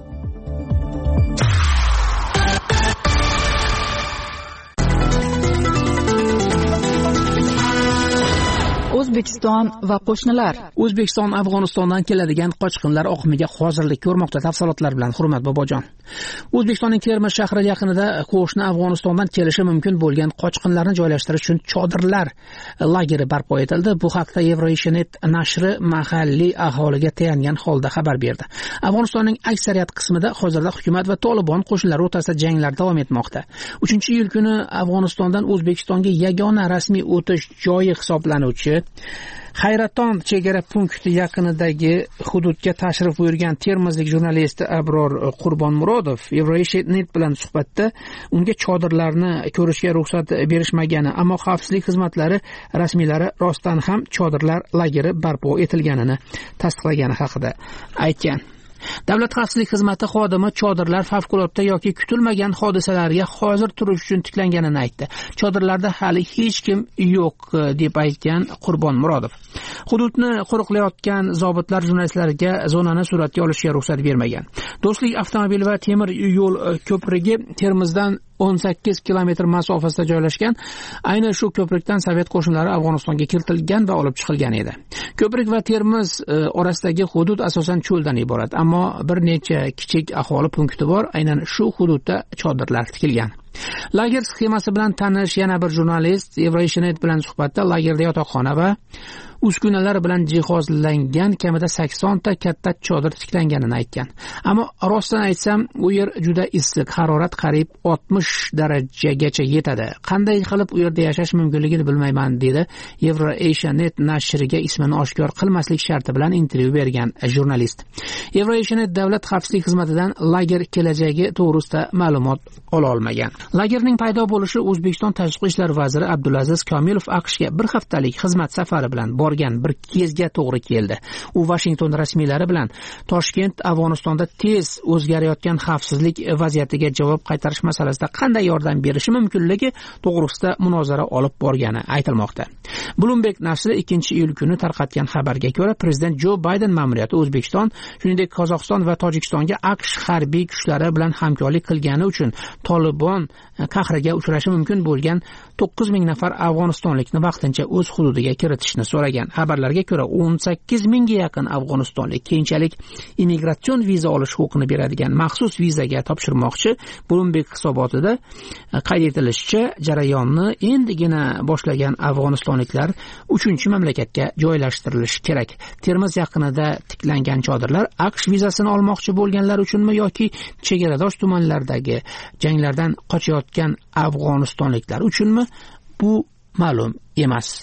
O'zbekiston va qo'shnilar. O'zbekiston Afg'onistondan keladigan qochqinlar oqimiga hozirlik ko'rmoqda. Tafsilotlar bilan Hurmat Bobojon. O'zbekistonning Termiz shahri yaqinida qo'shni Afg'onistondan kelishi mumkin bo'lgan qochqinlarni joylashtirish uchun chodirlar lageri barpo etildi. Bu haqda Eurovisionet nashri mahalliy aholiga tayangan holda xabar berdi. Afg'onistonning aksariyat qismida hozirda hukumat va Tolibon qo'shinlari o'rtasida janglar davom etmoqda. 3-iyul kuni Afg'onistondan O'zbekistonga yagona rasmiy o'tish joyi hisoblanuvchi Hayraton chegara punkti yaqinidagi hududga tashrif buyurgan termizlik jurnalist Abror Qurbonmurodov Eurovisionet bilan suhbatda unga chodirlarni ko'rishga ruxsat berishmagani, ammo xavfsizlik xizmatlari rasmiylari rostdan ham chodirlar lageri barpo etilganini tasdiqlagani haqida aytgan. Davlat xavfsizlik xizmati xodimi chodirlar favqulodda yoki kutilmagan hodisalarga hozir turish uchun tiklanganini aytdi. Chodirlarda hali hech kim yo'q deb aytgan Qurbonmurodov. Hududni qo'riqlayotgan zobitlar jurnalistlarga zonani suratga olishga ruxsat bermagan. Do'stlik avtomobil va temir yo'l ko'prigi Termizdan 18 kilometr masofasida joylashgan. Ayni shu ko'prikdan Sovet qo'shinlari Afg'onistonga kiritilgan va olib chiqilgan edi. Ko'prik va Termiz orasidagi hudud asosan cho'ldan iborat, ammo bir necha kichik aholi punkti bor. Aynan shu hududda chodirlar tikilgan. Lager sxemasi bilan tanish yana bir jurnalist Eurovisionet bilan suhbatda lagerda yotoqxona va uskunalar bilan jihozlangan kamida 80 ta katta chodir tiklanganini aytgan. Ammo rostdan aytsam, u yer juda issiq, harorat qariyb 60 darajagacha yetadi. Qanday qilib u yerda yashash mumkinligini bilmayman, dedi Eurovisionet nashriga ismini oshkor qilmaslik sharti bilan intervyu bergan jurnalist. Eurovisionet davlat xavfsizlik xizmatidan lager kelajagi to'g'risida ma'lumot ola olmagan. Lagerning paydo bo'lishi O'zbekiston Tashqi ishlar vaziri Abdulaziz Komilov AQShga bir haftalik xizmat safari bilan borgan bir kezga to'g'ri keldi. U Washington rasmiylari bilan Toshkent Afg'onistonda tez o'zgarayotgan xavfsizlik vaziyatiga javob qaytarish masalasida qanday yordam berishi mumkinligi to'g'risida munozara olib borgani aytilmoqda. Bloomberg nashri 2-iyul kuni tarqatgan xabarga ko'ra, prezident Jo Bayden ma'muriyati O'zbekiston, shuningdek Qozog'iston va Tojikistonga AQSh harbiy kuchlari bilan hamkorlik qilgani uchun Tolibon qahriga uchrashi mumkin bo'lgan 9000 nafar afg'onistonlikni vaqtincha o'z hududiga kiritishni so'ragan. Xabarlarga ko'ra 18000 ga yaqin afg'onistonlik keyinchalik immigratsion viza olish huquqini beradigan maxsus vizaga topshirmoqchi. Bloomberg hisobotida qayd etilishicha, jarayonni endigina boshlagan afg'onistonliklar 3-mamlakatga joylashtirilishi kerak. Termiz yaqinida tiklangan chodirlar AQSh vizasini olmoqchi bo'lganlar uchunmi yoki chegaradosh tumanlardagi janglardan qochayotgan afg'onistonliklar uchunmi? Bu ma'lum emas.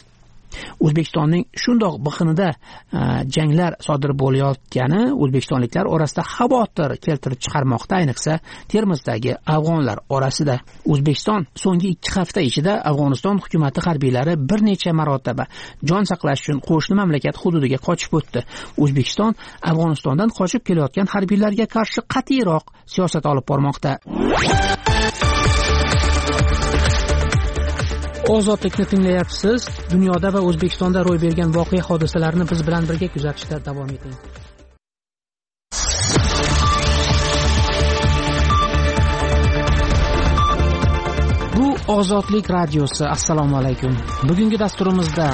O'zbekistonning shundoq biqinida janglar sodir bo'layotgani o'zbekistonliklar orasida xavotir keltirib chiqarmoqda, ayniqsa Termizdagi afg'onlar orasida. O'zbekiston so'nggi 2 hafta ichida Afg'oniston hukumati harbiylari bir necha marotaba jon saqlash uchun qo'shni mamlakat hududiga qochib o'tdi. O'zbekiston Afg'onistondan qochib kelayotgan harbiylarga qarshi qat'iyroq siyosat olib bormoqda. Ozodlikni tinglayapsiz. Dunyoda va O'zbekistonda ro'y bergan voqea hodisalarni biz bilan birga kuzatishda davom eting. Bu Ozodlik radiosi. Assalomu alaykum. Bugungi dasturimizda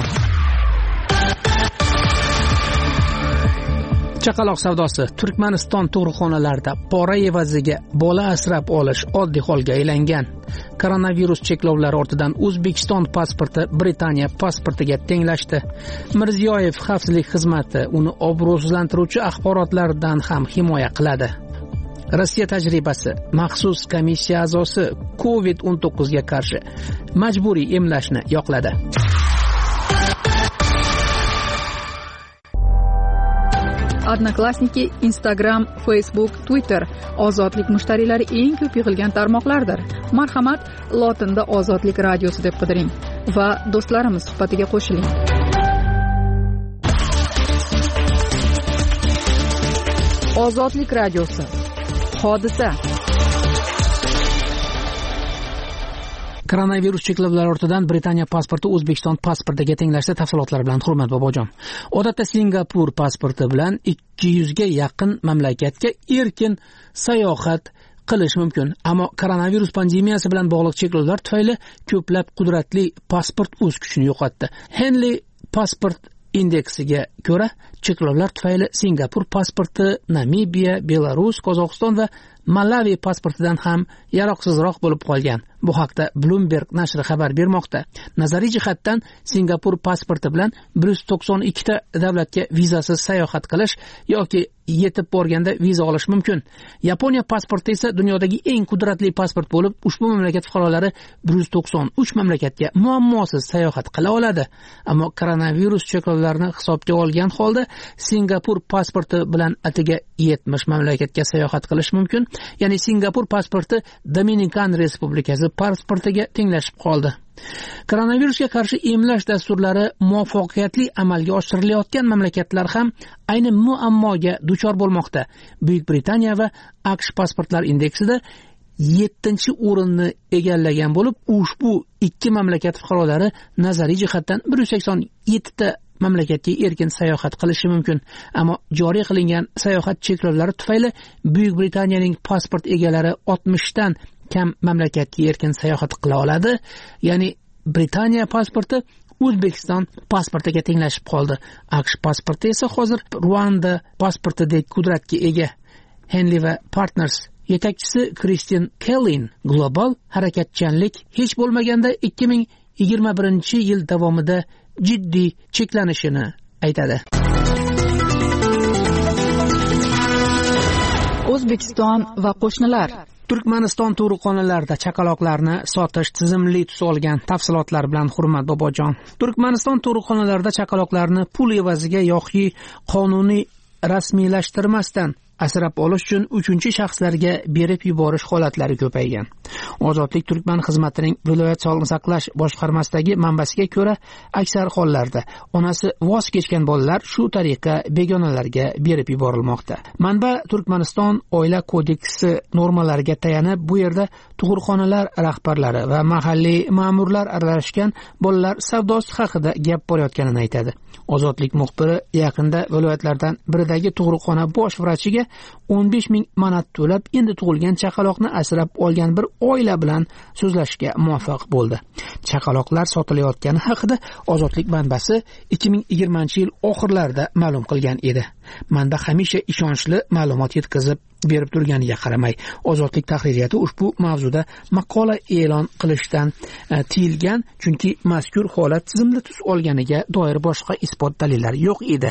chaqaloq savdosi. Turkmaniston tug'ruqxonalarida pora evaziga bola asrab olish oddiy holga aylangan. Koronavirus cheklovlari ortidan O'zbekiston pasporti Britaniya pasportiga tenglashdi. Mirziyoyev xavfsizlik xizmati uni obro'sizlantiruvchi axborotlardan ham himoya qiladi. Rossiya tajribasi. Maxsus komissiya a'zosi COVID-19 ga qarshi majburiy emlashni yoqladi. Odnoklassniki, Instagram, Facebook, Twitter ozodlik mushtariylari eng ko'p yig'ilgan tarmoqlardir. Marhamat, lotinda Ozodlik radiosi deb qidiring va do'stlarimiz suhbatiga qo'shiling. Ozodlik radiosi. Hodisa. Koronavirus cheklovlari ortidan Britaniya pasporti O'zbekiston pasportiga tenglashdi. Tafsilotlar bilan Hurmat bobojon. Odatda Singapur pasporti bilan 200 ga yaqin mamlakatga erkin sayohat qilish mumkin. Ammo koronavirus pandemiyasi bilan bog'liq cheklovlar tufayli ko'plab qudratli pasport o'z kuchini yo'qotdi. Henley pasport indeksiga ko'ra, cheklovlar tufayli Singapur pasporti Namibiya, Belarus, Qozog'iston va Malawi pasportidan ham yaroqsizroq bo'lib qolgan. Bu haqda Bloomberg nashri xabar bermoqda. Nazariy jihatdan Singapur pasporti bilan 192 ta davlatga vizasiz sayohat qilish yoki yetib borganda viza olish mumkin. Yaponiya pasporti esa dunyodagi eng qudratli pasport bo'lib, ushbu mamlakat fuqarolari 193 mamlakatga muammosiz sayohat qila oladi. Ammo koronavirus cheklovlarini hisobga olgan holda Singapur pasporti bilan atiga 70 mamlakatga sayohat qilish mumkin. Ya'ni Singapur pasporti Dominikan Respublikasi pasportiga tenglashib qoldi. Koronavirusga qarshi emlash dasturlari muvaffaqiyatli amalga oshirilayotgan mamlakatlar ham ayni muammoga duchor bo'lmoqda. Buyuk Britaniya va AQSh pasportlar indeksida 7-o'rinni egallagan bo'lib, ushbu ikki mamlakat fuqarolari nazariy jihatdan 187 ta mamlakatga erkin sayohat qilishi mumkin. Ammo joriy qilingan sayohat cheklovlari tufayli Buyuk Britaniyaning pasport egalari 60 dan kam mamlakatga erkin sayohat qila oladi. Ya'ni Britaniya pasporti O'zbekiston pasportiga tenglashib qoldi. AQSh pasporti esa hozir Ruanda pasportidek qudratga ega. Henley va Partners yetakchisi Kristin Kellin global harakatchanlik hech bo'lmaganda 2021-yil davomida jiddiy cheklanishini aytadi. O'zbekiston va qo'shnilar. Turkmaniston tug'ruqxonalarida chaqaloqlarni sotish tizimli tus olgan. Tafsilotlar bilan Hurmat bobojon. Turkmaniston tug'ruqxonalarida chaqaloqlarni pul evaziga yoki qonuniy rasmiylashtirmasdan asrab olish uchun uchinchi shaxslarga berib yuborish holatlari ko'paygan. Ozodlik Turkman xizmatining viloyat sog'liqni saqlash boshqarmasidagi manbasiga ko'ra, aksar hollarda onasi voz kechgan bolalar shu tariqa begonalarga berib yuborilmoqda. Manba Turkmaniston oila kodeksi normalariga tayanib, bu yerda tug'ruqxonalar rahbarlari va mahalliy ma'murlar aralashgan bolalar savdosi haqida gap borayotganini aytadi. Ozodlik muxbiri yaqinda viloyatlardan biridagi tug'ruqxona bosh vrachiga 15 ming manat to'lab, endi tug'ilgan chaqaloqni asrab olgan bir oila bilan so'zlashga muvaffaq bo'ldi. Chaqaloqlar sotilayotgani haqida Ozodlik manbasi 2020-yil oxirlarida ma'lum qilgan edi. Manba hamisha ishonchli ma'lumot yetkazib berib turganiga qaramay, Ozodlik tahririyati ushbu mavzuda maqola e'lon qilishdan tiyilgan, chunki mazkur holat tizimli tus olganiga doir boshqa isbot dalillar yo'q edi.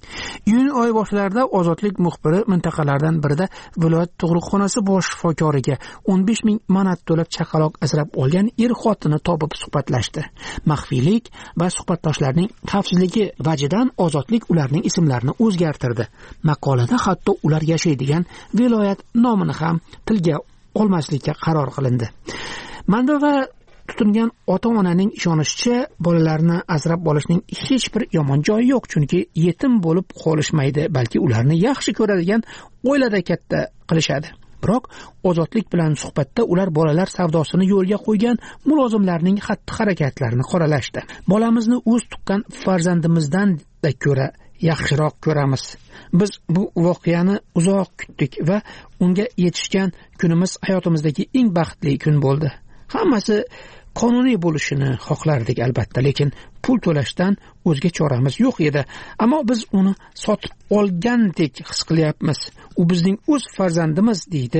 Iyun oyi boshlarida Ozodlik muxbiri mintaqalardan birida viloyat tug'ruqxonasi bosh shifokoriga 15,000 manat to'lab chaqaloq asrab olgan xotini topib suhbatlashdi. Maxfiylik va suhbatdoshlarning xavfsizligi vajidan Ozodlik ularning ismlarini o'zgartirdi. Maqolada hatto ular yashaydigan viloyat nomini ham tilga olmaslikka qaror qilindi. Manba va tutingan ota-onaning ishonishicha, bolalarni asrab olishning hech bir yomon joyi yo'q, chunki yetim bo'lib qolishmaydi, balki ularni yaxshi ko'radigan oilada katta qilishadi. Biroq Ozodlik bilan suhbatda ular bolalar savdosini yo'lga qo'ygan mulozimlarning xatti-harakatlarini qoralashdi. Bolamizni o'z tuqqan farzandimizdan da ko'ra yaxshiroq ko'ramiz. Biz bu voqeani uzoq kutdik va unga yetishgan kunimiz hayotimizdagi eng baxtli kun bo'ldi. Hammasi qonuniy bo'lishini xohlardik albatta, lekin pul to'lashdan o'zga choramiz yo'q edi. Ammo biz uni sotib olgandek his qilyapmiz. U bizning o'z farzandimiz, deydi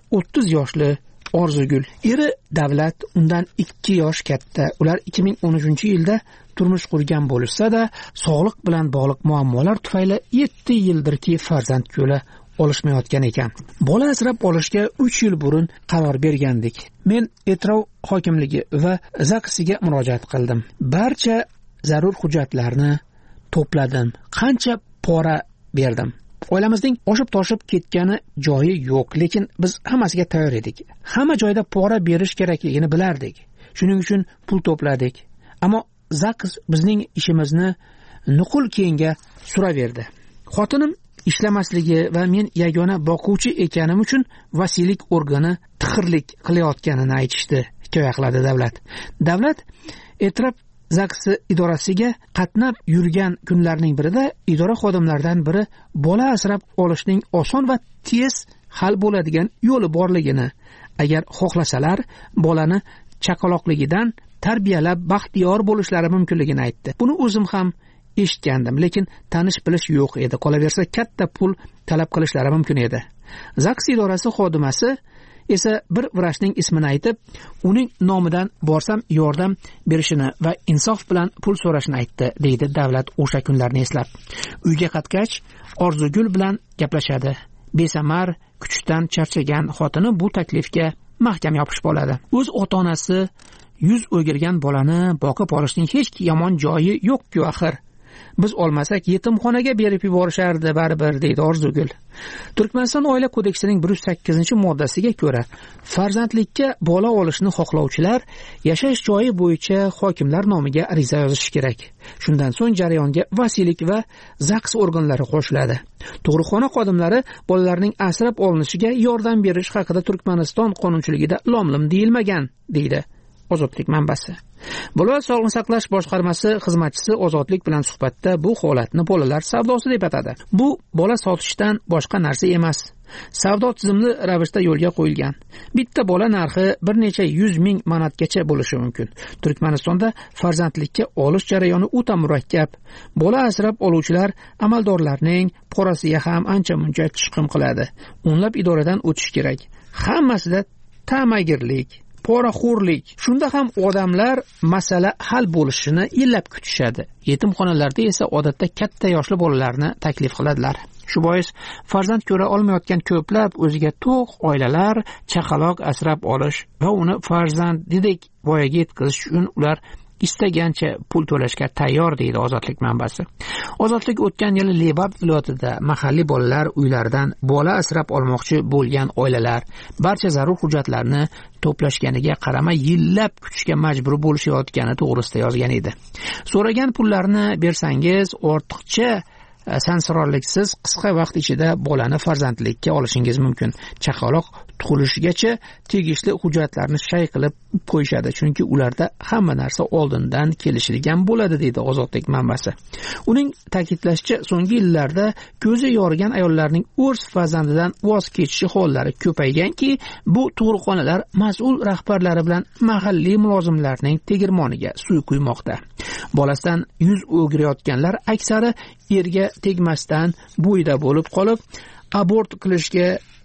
30 yoshli Orzugul. Eri Davlat undan 2 yosh katta. Ular 2013-yilda turmush qurgan bo'lsa-da, sog'liq bilan bog'liq muammolar tufayli 7 yildirki farzand yo'li olishmayotgan ekan. Bola asrab olishga 3 yil burun qaror bergandik. Men Etrov hokimligi va ZAKSiga murojaat qildim. Barcha zarur hujjatlarni to'pladim. Qancha pora berdim. Oilamizning oshib-toshib ketgani joyi yo'q, lekin biz hammasiga tayyor edik. Hamma joyda pora berish kerakligini bilardik. Shuning uchun pul to'pladik. Ammo ZAKS bizning ishimizni nuqul keyinga suraverdi. Xotinim ishlamasligi va men yagona boquvchi ekanim uchun vasiylik organi tixirlik qilayotganini aytishdi, hikoya qiladi Davlat. Davlat Etrab ZAKSi idorasiga qatnab yurgan kunlarning birida idora xodimlaridan biri bola asrab olishning oson va tez hal bo'ladigan yo'li borligini, agar xohlasalar bolani chaqaloqligidan tarbiyalab baxtiyor bo'lishlari mumkinligini aytdi. Buni o'zim ham eshitgandim, lekin tanish bilish yo'q edi. Qolaversa katta pul talab qilishlari mumkin edi. ZAKS idorasi xodimasi esa bir vrachning ismini aytib, uning nomidan borsam yordam berishini va insof bilan pul so'rashini aytdi, deydi Davlat o'sha kunlarni eslab. Uyga qaytgach, Orzugul bilan gaplashadi. Besamar, kuchdan charchagan xotini bu taklifga mahkam yopishib oladi. O'z ota-onasi yuz o'girgan bolani boqib olishning hech yomon joyi yo'q-ku axir. Biz olmasak yetimxonaga berib yuborishardi baribir, deydi Orzugul. Turkmaniston Oila kodeksining 108-moddasiga ko'ra, farzandlikka bola olishni xohlovchilar yashash joyi bo'yicha hokimlar nomiga ariza yozishi kerak. Shundan so'ng jarayonga vasiylik va ZAKS organlari qo'shiladi. Tug'ruqxona xodimlari bolalarning asrab olinishiga yordam berish haqida Turkmaniston qonunchiligida lom-lim deyilmagan, deydi Ozodlik manbasi. Viloyat Sog'liqni saqlash boshqarmasi xizmatchisi Ozodlik bilan suhbatda bu holatni bolalar savdosi deb atadi. Bu bola sotishdan boshqa narsa emas. Savdo tizimli ravishda yo'lga qo'yilgan. Bitta bola narxi bir necha 100,000 manatgacha bo'lishi mumkin. Turkmanistonda farzandlikka olish jarayoni o'ta murakkab. Bola asrab oluvchilar amaldorlarning porasiga ham ancha-muncha chiqim qiladi. O'nlab idoradan o'tish kerak. Hammasida ta'magirlik, poraxo'rlik. Shunda ham odamlar masala hal bo'lishini yillab kutishadi. Yetimxonalarda esa odatda katta yoshli bolalarni taklif qiladilar. Shu bois farzand ko'ra olmayotgan ko'plab o'ziga to'q oilalar chaqaloq asrab olish va uni farzandidek voyaga yetkazish uchun ular istagancha pul to'lashga tayyor, deydi Ozodlik manbasi. Ozodlik o'tgan yili Lebab viloyatida mahalliy bolalar uylaridan bola asrab olmoqchi bo'lgan oilalar barcha zarur hujjatlarni to'plashganiga qaramay yillab kutishga majbur bo'lishayotgani to'g'risida yozgan edi. So'ragan pullarni bersangiz ortiqcha sansirorliksiz qisqa vaqt ichida bolani farzandlikka olishingiz mumkin. Chaqaloq tug'ilishigacha tegishli hujjatlarni shay qilib qo'yishadi, chunki ularda hamma narsa oldindan kelishilgan bo'ladi, deydi Ozodlik manbasi. Uning ta'kidlashicha, so'nggi yillarda ko'zi yorigan ayollarning o'z farzandidan voz kechishi hollari ko'payganki, bu tug'ruqxonalar mas'ul rahbarlari bilan mahalliy mulozimlarning tegirmoniga suv quymoqda. Bolasidan yuz o'girayotganlar aksari erga tegmasdan bo'yda bo'lib qolib, abort qilishga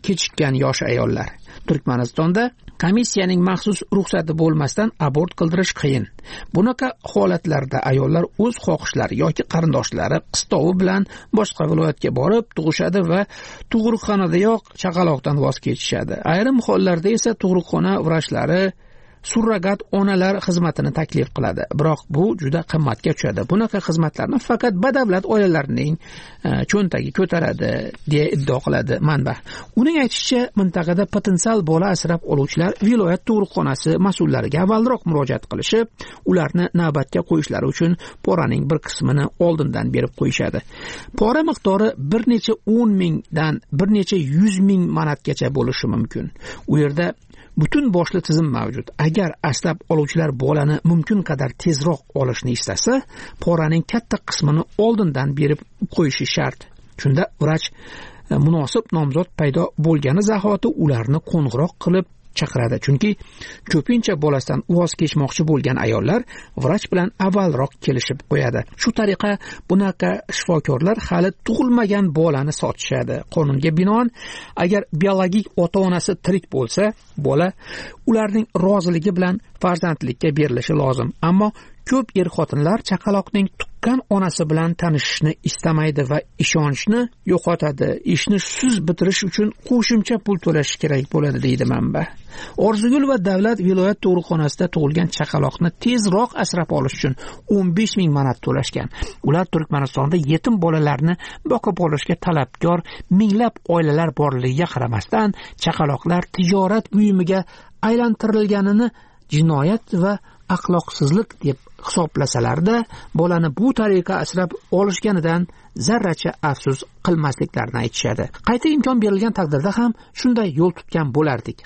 kechikkan yosh ayollar. Turkmanistonda komissiyaning maxsus ruxsati bo'lmasdan abort qildirish qiyin. Bunaqa holatlarda ayollar o'z xohishlari yoki qarindoshlari qistovi bilan boshqa viloyatga borib tug'ishadi va tug'ruqxonadayoq chaqaloqdan voz kechishadi. Ayrim hollarda esa tug'ruqxona vrachlari surrogat onalar xizmatini taklif qiladi. Biroq bu juda qimmatga tushadi. Bunaqa xizmatlarni faqat badavlat oilalarning cho'ntagi ko'taradi, deya iddao qiladi manba. Uning aytishicha, mintaqada potensial bola asrab oluvchilar viloyat tug'ruqxonasi mas'ullariga avvalroq murojaat qilishib, ularni navbatga qo'yishlari uchun poraning bir qismini oldindan berib qo'yishadi. Pora miqdori bir necha 10 mingdan bir necha 100 ming manatgacha bo'lishi mumkin. U yerda butun boshli tizim mavjud. Agar asrab oluvchilar bolani mumkin qadar tezroq olishni istasa, poraning katta qismini oldindan berib qo'yishi shart. Shunda vrach munosib nomzod paydo bo'lgani zahoti ularni qo'ng'iroq qilib chaqiradi. Chunki ko'pincha bolasidan voz kechmoqchi bo'lgan ayollar vrach bilan avvalroq kelishib qo'yadi. Shu tariqa bunaqa shifokorlar hali tug'ilmagan bolani sotishadi. Qonunga binoan, agar biologik ota-onasi tirik bo'lsa, bola ularning roziligi bilan farzandlikka berilishi lozim. Ammo ko'p er-xotinlar chaqaloqning tuqqan onasi bilan tanishishni istamaydi va ishonchni yo'qotadi. Ishni siz bitirish uchun qo'shimcha pul to'lash kerak bo'ladi, deydi manba. Orzugul va davlat viloyat tug'ruqxonasida tug'ilgan chaqaloqni tezroq asrab olish uchun 15 ming manat to'lashgan. Ular Turkmanistonda yetim bolalarni boqib olishga talabgor minglab oilalar borligiga qaramasdan, chaqaloqlar tijorat buyumiga aylantirilganini jinoyat va axloqsizlik deb hisoblasalarda, bolani bu tariqa asrab olishganidan zarracha afsus qilmasliklarini aytishadi. Qayta imkon berilgan taqdirda ham shunday yo'l tutgan bo'lardik.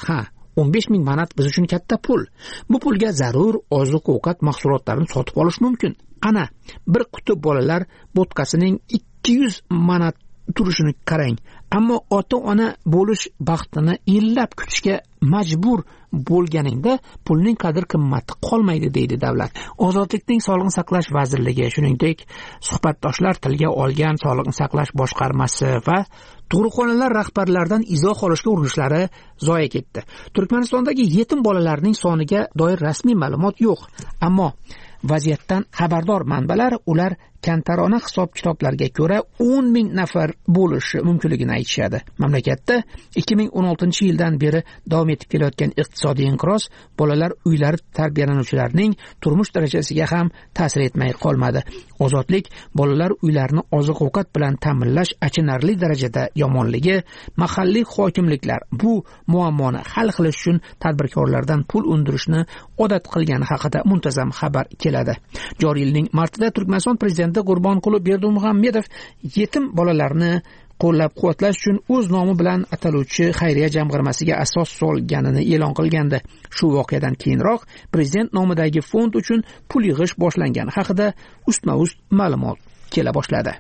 15 ming manat biz uchun katta pul. Bu pulga zarur oziq-ovqat mahsulotlarini sotib olish mumkin. Ana, bir quti bolalar bo'tkasining 200 manat turishini qarang. Ammo ota-ona bo'lish baxtini yillab kutishga majbur bo'lganingda pulning qadr-qimmati qolmaydi, deydi davlat. Ozodlikning Sog'liqni saqlash vazirligi, shuningdek, suhbatdoshlar tilga olgan Sog'liqni saqlash boshqarmasi va tug'ruqxonalar rahbarlaridan izoh olishga urinishlari zoya ketdi. Turkmanistondagi yetim bolalarning soniga doir rasmiy ma'lumot yo'q, ammo vaziyatdan xabardor manbalar ular kantarona hisob-kitoblarga ko'ra 10 ming nafar bo'lishi mumkinligini aytishadi. Mamlakatda 2016-yildan beri davom etib kelayotgan iqtisodiy inqiroz bolalar uylari tarbiyalanuvchilarining turmush darajasiga ham ta'sir etmay qolmadi. Ozodlik bolalar uylarini oziq-ovqat bilan ta'minlash achinarli darajada yomonligi, mahalliy hokimliklar bu muammoni hal qilish uchun tadbirkorlardan pul undirishni odat qilgani haqida muntazam xabar keladi. Joriy yilning martida Turkmaniston prezidenti Qurbonquli Berdimuhamedov yetim bolalarni qo'llab-quvvatlash uchun o'z nomi bilan ataluvchi xayriya jamg'armasiga asos solganini e'lon qilgandi. Shu voqeadan keyinroq prezident nomidagi fond uchun pul yig'ish boshlangani haqida ustma-ust ma'lumot kela boshladi.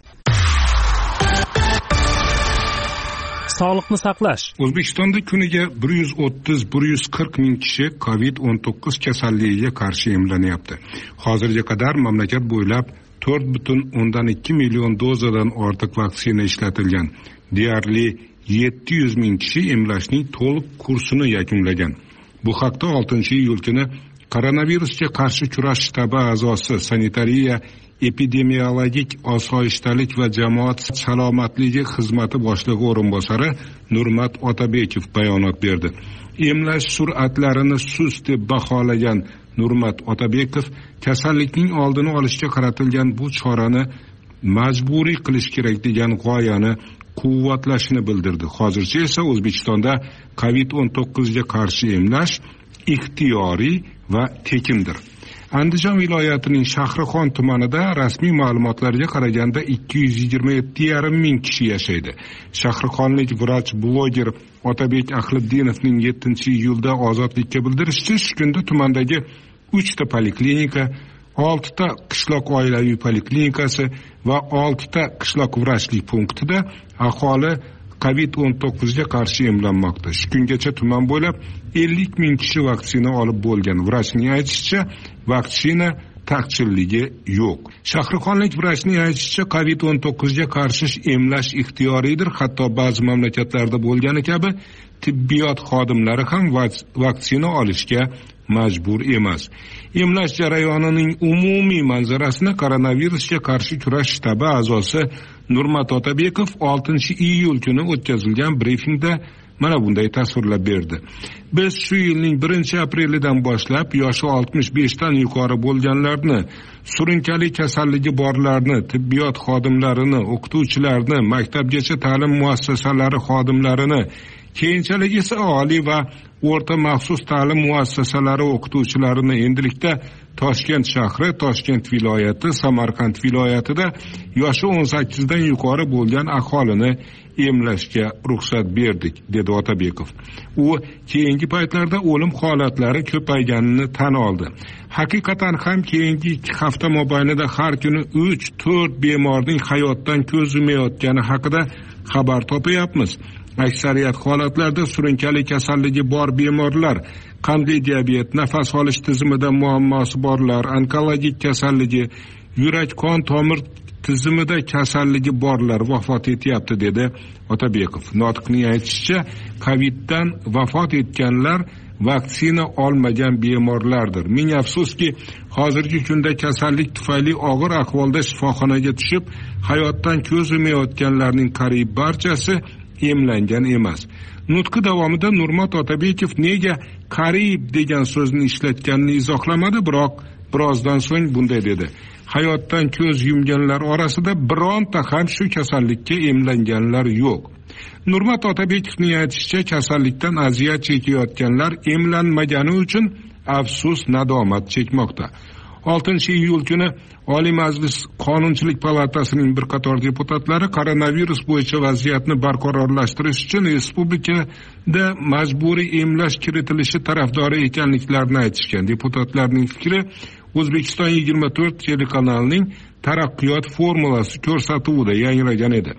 Sog'liqni saqlash. O'zbekistonda kuniga 130-140 ming kishi COVID-19 kasalligiga qarshi emlanyapti. Hozirga qadar mamlakat bo'ylab 4,2 million dozadan ortiq vaksina ishlatilgan. Deyarli 700 ming kishi emlashning to'liq kursini yakunlagan. Bu haqda 6-iyul kuni koronavirusga qarshi kurash shtabi a'zosi, sanitariya, epidemiologik osoyishtalik va jamoat salomatligi xizmati boshlig'i o'rinbosari Nurmat Otabekov bayonot berdi. Emlash sur'atlarini sust deb baholagan Nurmat Otabekov kasallikning oldini olishga qaratilgan bu chorani majburiy qilish kerak degan g'oyani quvvatlashini bildirdi. Hozircha esa O'zbekistonda COVID-19 ga qarshi emlash ixtiyoriy va tekindir. Andijon viloyatining Shahrixon tumanida rasmiy ma'lumotlarga qaraganda 227,5 ming kishi yashaydi. Shahrixonlik vrach bloger Otabek Ahlidinovning 7-iyulda Ozodlikka bildirishicha, shu kunda tumandagi 3 ta poliklinika, 6 ta qishloq oilaviy poliklinikasi va 6 ta qishloq vrachlik punktida aholi COVID-19 ga qarshi emlanmoqda. Shu kungacha tuman bo'ylab 50 ming kishi vaksina olib bo'lgan. Vrachning aytishicha, vaksina taqchilligi yo'q. Shahrixonlik vrachning aytishicha, COVID-19 ga qarshi emlash ixtiyoriydir. Hatto ba'zi mamlakatlarda bo'lgani kabi tibbiyot xodimlari ham vaksina olishga majbur emas. Emlash jarayonining umumiy manzarasini koronavirusga qarshi kurash shtabi a'zosi Nurmat Otabekov 6-iyul kuni o'tkazilgan brifingda mana bunday tasvirlab berdi. Biz shu yilning 1-aprelidan boshlab yoshi 65 dan yuqori bo'lganlarni, surunkali kasalligi borlarni, tibbiyot xodimlarini, o'qituvchilarni, maktabgacha ta'lim muassasalari xodimlarini, keyinchalik esa oliy va o'rta maxsus ta'lim muassasalari o'qituvchilarini endilikda Toshkent shahri, Toshkent viloyati, Samarqand viloyatida yoshi 18 dan yuqori bo'lgan aholini emlashga ruxsat berdik, dedi Otabekov. U keyingi paytlarda o'lim holatlari ko'payganini tan oldi. Haqiqatan ham keyingi 2 hafta mobaynida har kuni 3-4 bemorning hayotdan ko'z yumayotgani haqida xabar topayapmiz. Aksariyat holatlarda surunkali kasalligi bor bemorlar, qandli diabet, nafas olish tizimida muammosi borlar, onkologik kasalligi, yurak-qon tomir tizimida kasalligi borlar vafot etyapti, dedi Otabekov. Notiqning aytishicha, COVID-dan vafot etganlar vaksina olmagan bemorlardir. Ming afsuski, hozirgi kunda kasallik tufayli og'ir ahvolda shifoxonaga tushib, hayotdan ko'z yumayotganlarning qariyb barchasi emlangan emas. Nutqi davomida Nurmat Otabekov nega qariyb degan so'zni ishlatganini izohlamadi, biroq birozdan so'ng bunday dedi: hayotdan ko'z yumganlar orasida bironta ham shu kasallikka emlanganlar yo'q. Nurmat Otabekovning aytishicha, kasallikdan aziyat chekayotganlar emlanmagani uchun afsus, nadomat chekmoqda. 6-iyul kuni Oliy Majlis Qonunchilik palatasining bir qator deputatlari koronavirus bo'yicha vaziyatni barqarorlashtirish uchun respublikada majburiy emlash kiritilishi tarafdori ekanliklarini aytishgan. Deputatlarning fikri O'zbekiston 24 telekanalining Taraqqiyot formulasi ko'rsatuvida yangragan edi.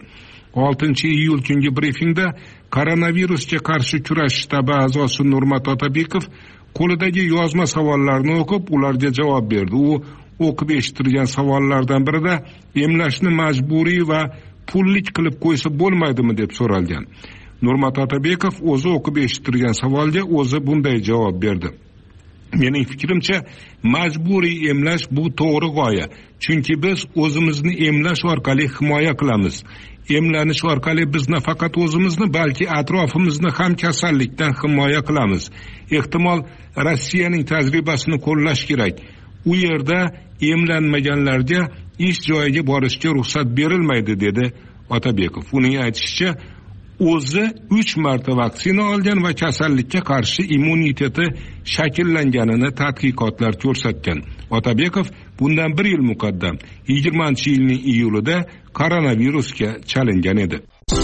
6-iyul kungi brifingda koronavirusga qarshi kurash shtabi a'zosi Nurmat Otabekov qo'lidagi yozma savollarni o'qib, ularga javob berdi. U o'qib eshittirgan savollardan birida emlashni majburiy va pullik qilib qo'ysa bo'lmaydimi deb so'ralgan. Nurmat Otabekov o'zi o'qib eshittirgan savolga o'zi bunday javob berdi: mening fikrimcha, majburiy emlash bu to'g'ri g'oya. Chunki biz o'zimizni emlash orqali himoya qilamiz. Emlanish orqali biz nafaqat o'zimizni, balki atrofimizni ham kasallikdan himoya qilamiz. Ehtimol Rossiyaning tajribasini qo'llash kerak. U yerda emlanmaganlarga ish joyiga borishga ruxsat berilmaydi, dedi Otabekov. Uning aytishicha, o'zi 3 marta vaksina olgan va kasallikka qarshi immuniteti shakllanganini tadqiqotlar ko'rsatgan. Otabekov bundan 1 yil muqaddam 20-yilning iyulida koronavirusga chalingan edi.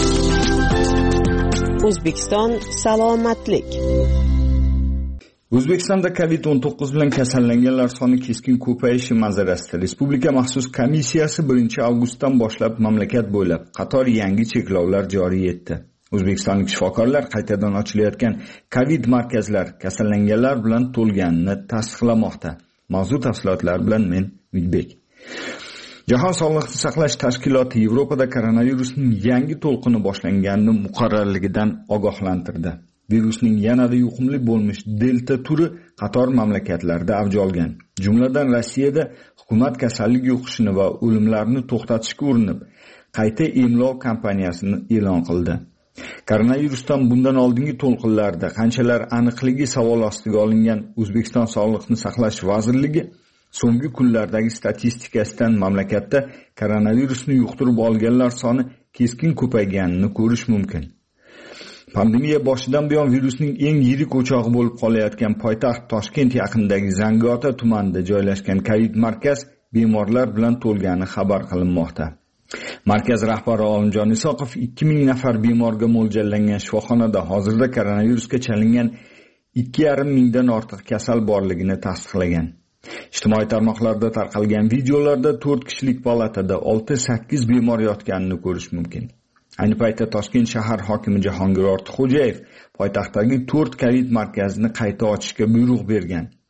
O'zbekiston salomatlik. O'zbekistonda COVID-19 bilan kasallanganlar soni keskin ko'payishi manzarasida Respublika maxsus komissiyasi 1-avgustdan boshlab mamlakat bo'ylab qator yangi cheklovlar joriy etdi. O'zbekistonlik shifokorlar qaytadan ochilayotgan COVID markazlar kasallanganlar bilan to'lganini tasdiqlamoqda. Mavzu tafsilotlari bilan men Umidbek. Jahon sog'liqni saqlash tashkiloti Yevropada koronavirusning yangi to'lqini boshlanganini muqarrarligidan ogohlantirdi. Virusning yanada yuqumli bo'lmish delta turi qator mamlakatlarda avj olgan. Jumladan Rossiyada hukumat kasallik yuqishini va o'limlarni to'xtatishga urinib, qayta emlov kampaniyasini e'lon qildi. Koronavirusdan bundan oldingi to'lqinlarda qanchalar aniqligi savol ostiga olingan O'zbekiston Sog'liqni saqlash vazirligi so'nggi kunlardagi statistikasidan mamlakatda koronavirusni yuqtirib olganlar soni keskin ko'payganini ko'rish mumkin. Pandemiya boshidan buyon virusning eng yirik o'chog'i bo'lib qolayotgan poytaxt Toshkent yaqinidagi Zangiota tumanida joylashgan COVID markaz bemorlar bilan to'lgani xabar qilinmoqda. Markaz rahbari Olimjon Isoqov 2000 nafar bemorga mo'ljallangan shifoxonada hozirda koronavirusga chalingan 2,5 mingdan ortiq kasal borligini tasdiqlagan. Ijtimoiy tarmoqlarda tarqalgan videolarda 4 kishilik palatada 6-8 bemor yotganini ko'rish mumkin. Ayni paytda Toshkent shahar hokimi Jahongir Ortiqxo'jayev poytaxtdagi 4 COVID markazini qayta ochishga buyruq bergan.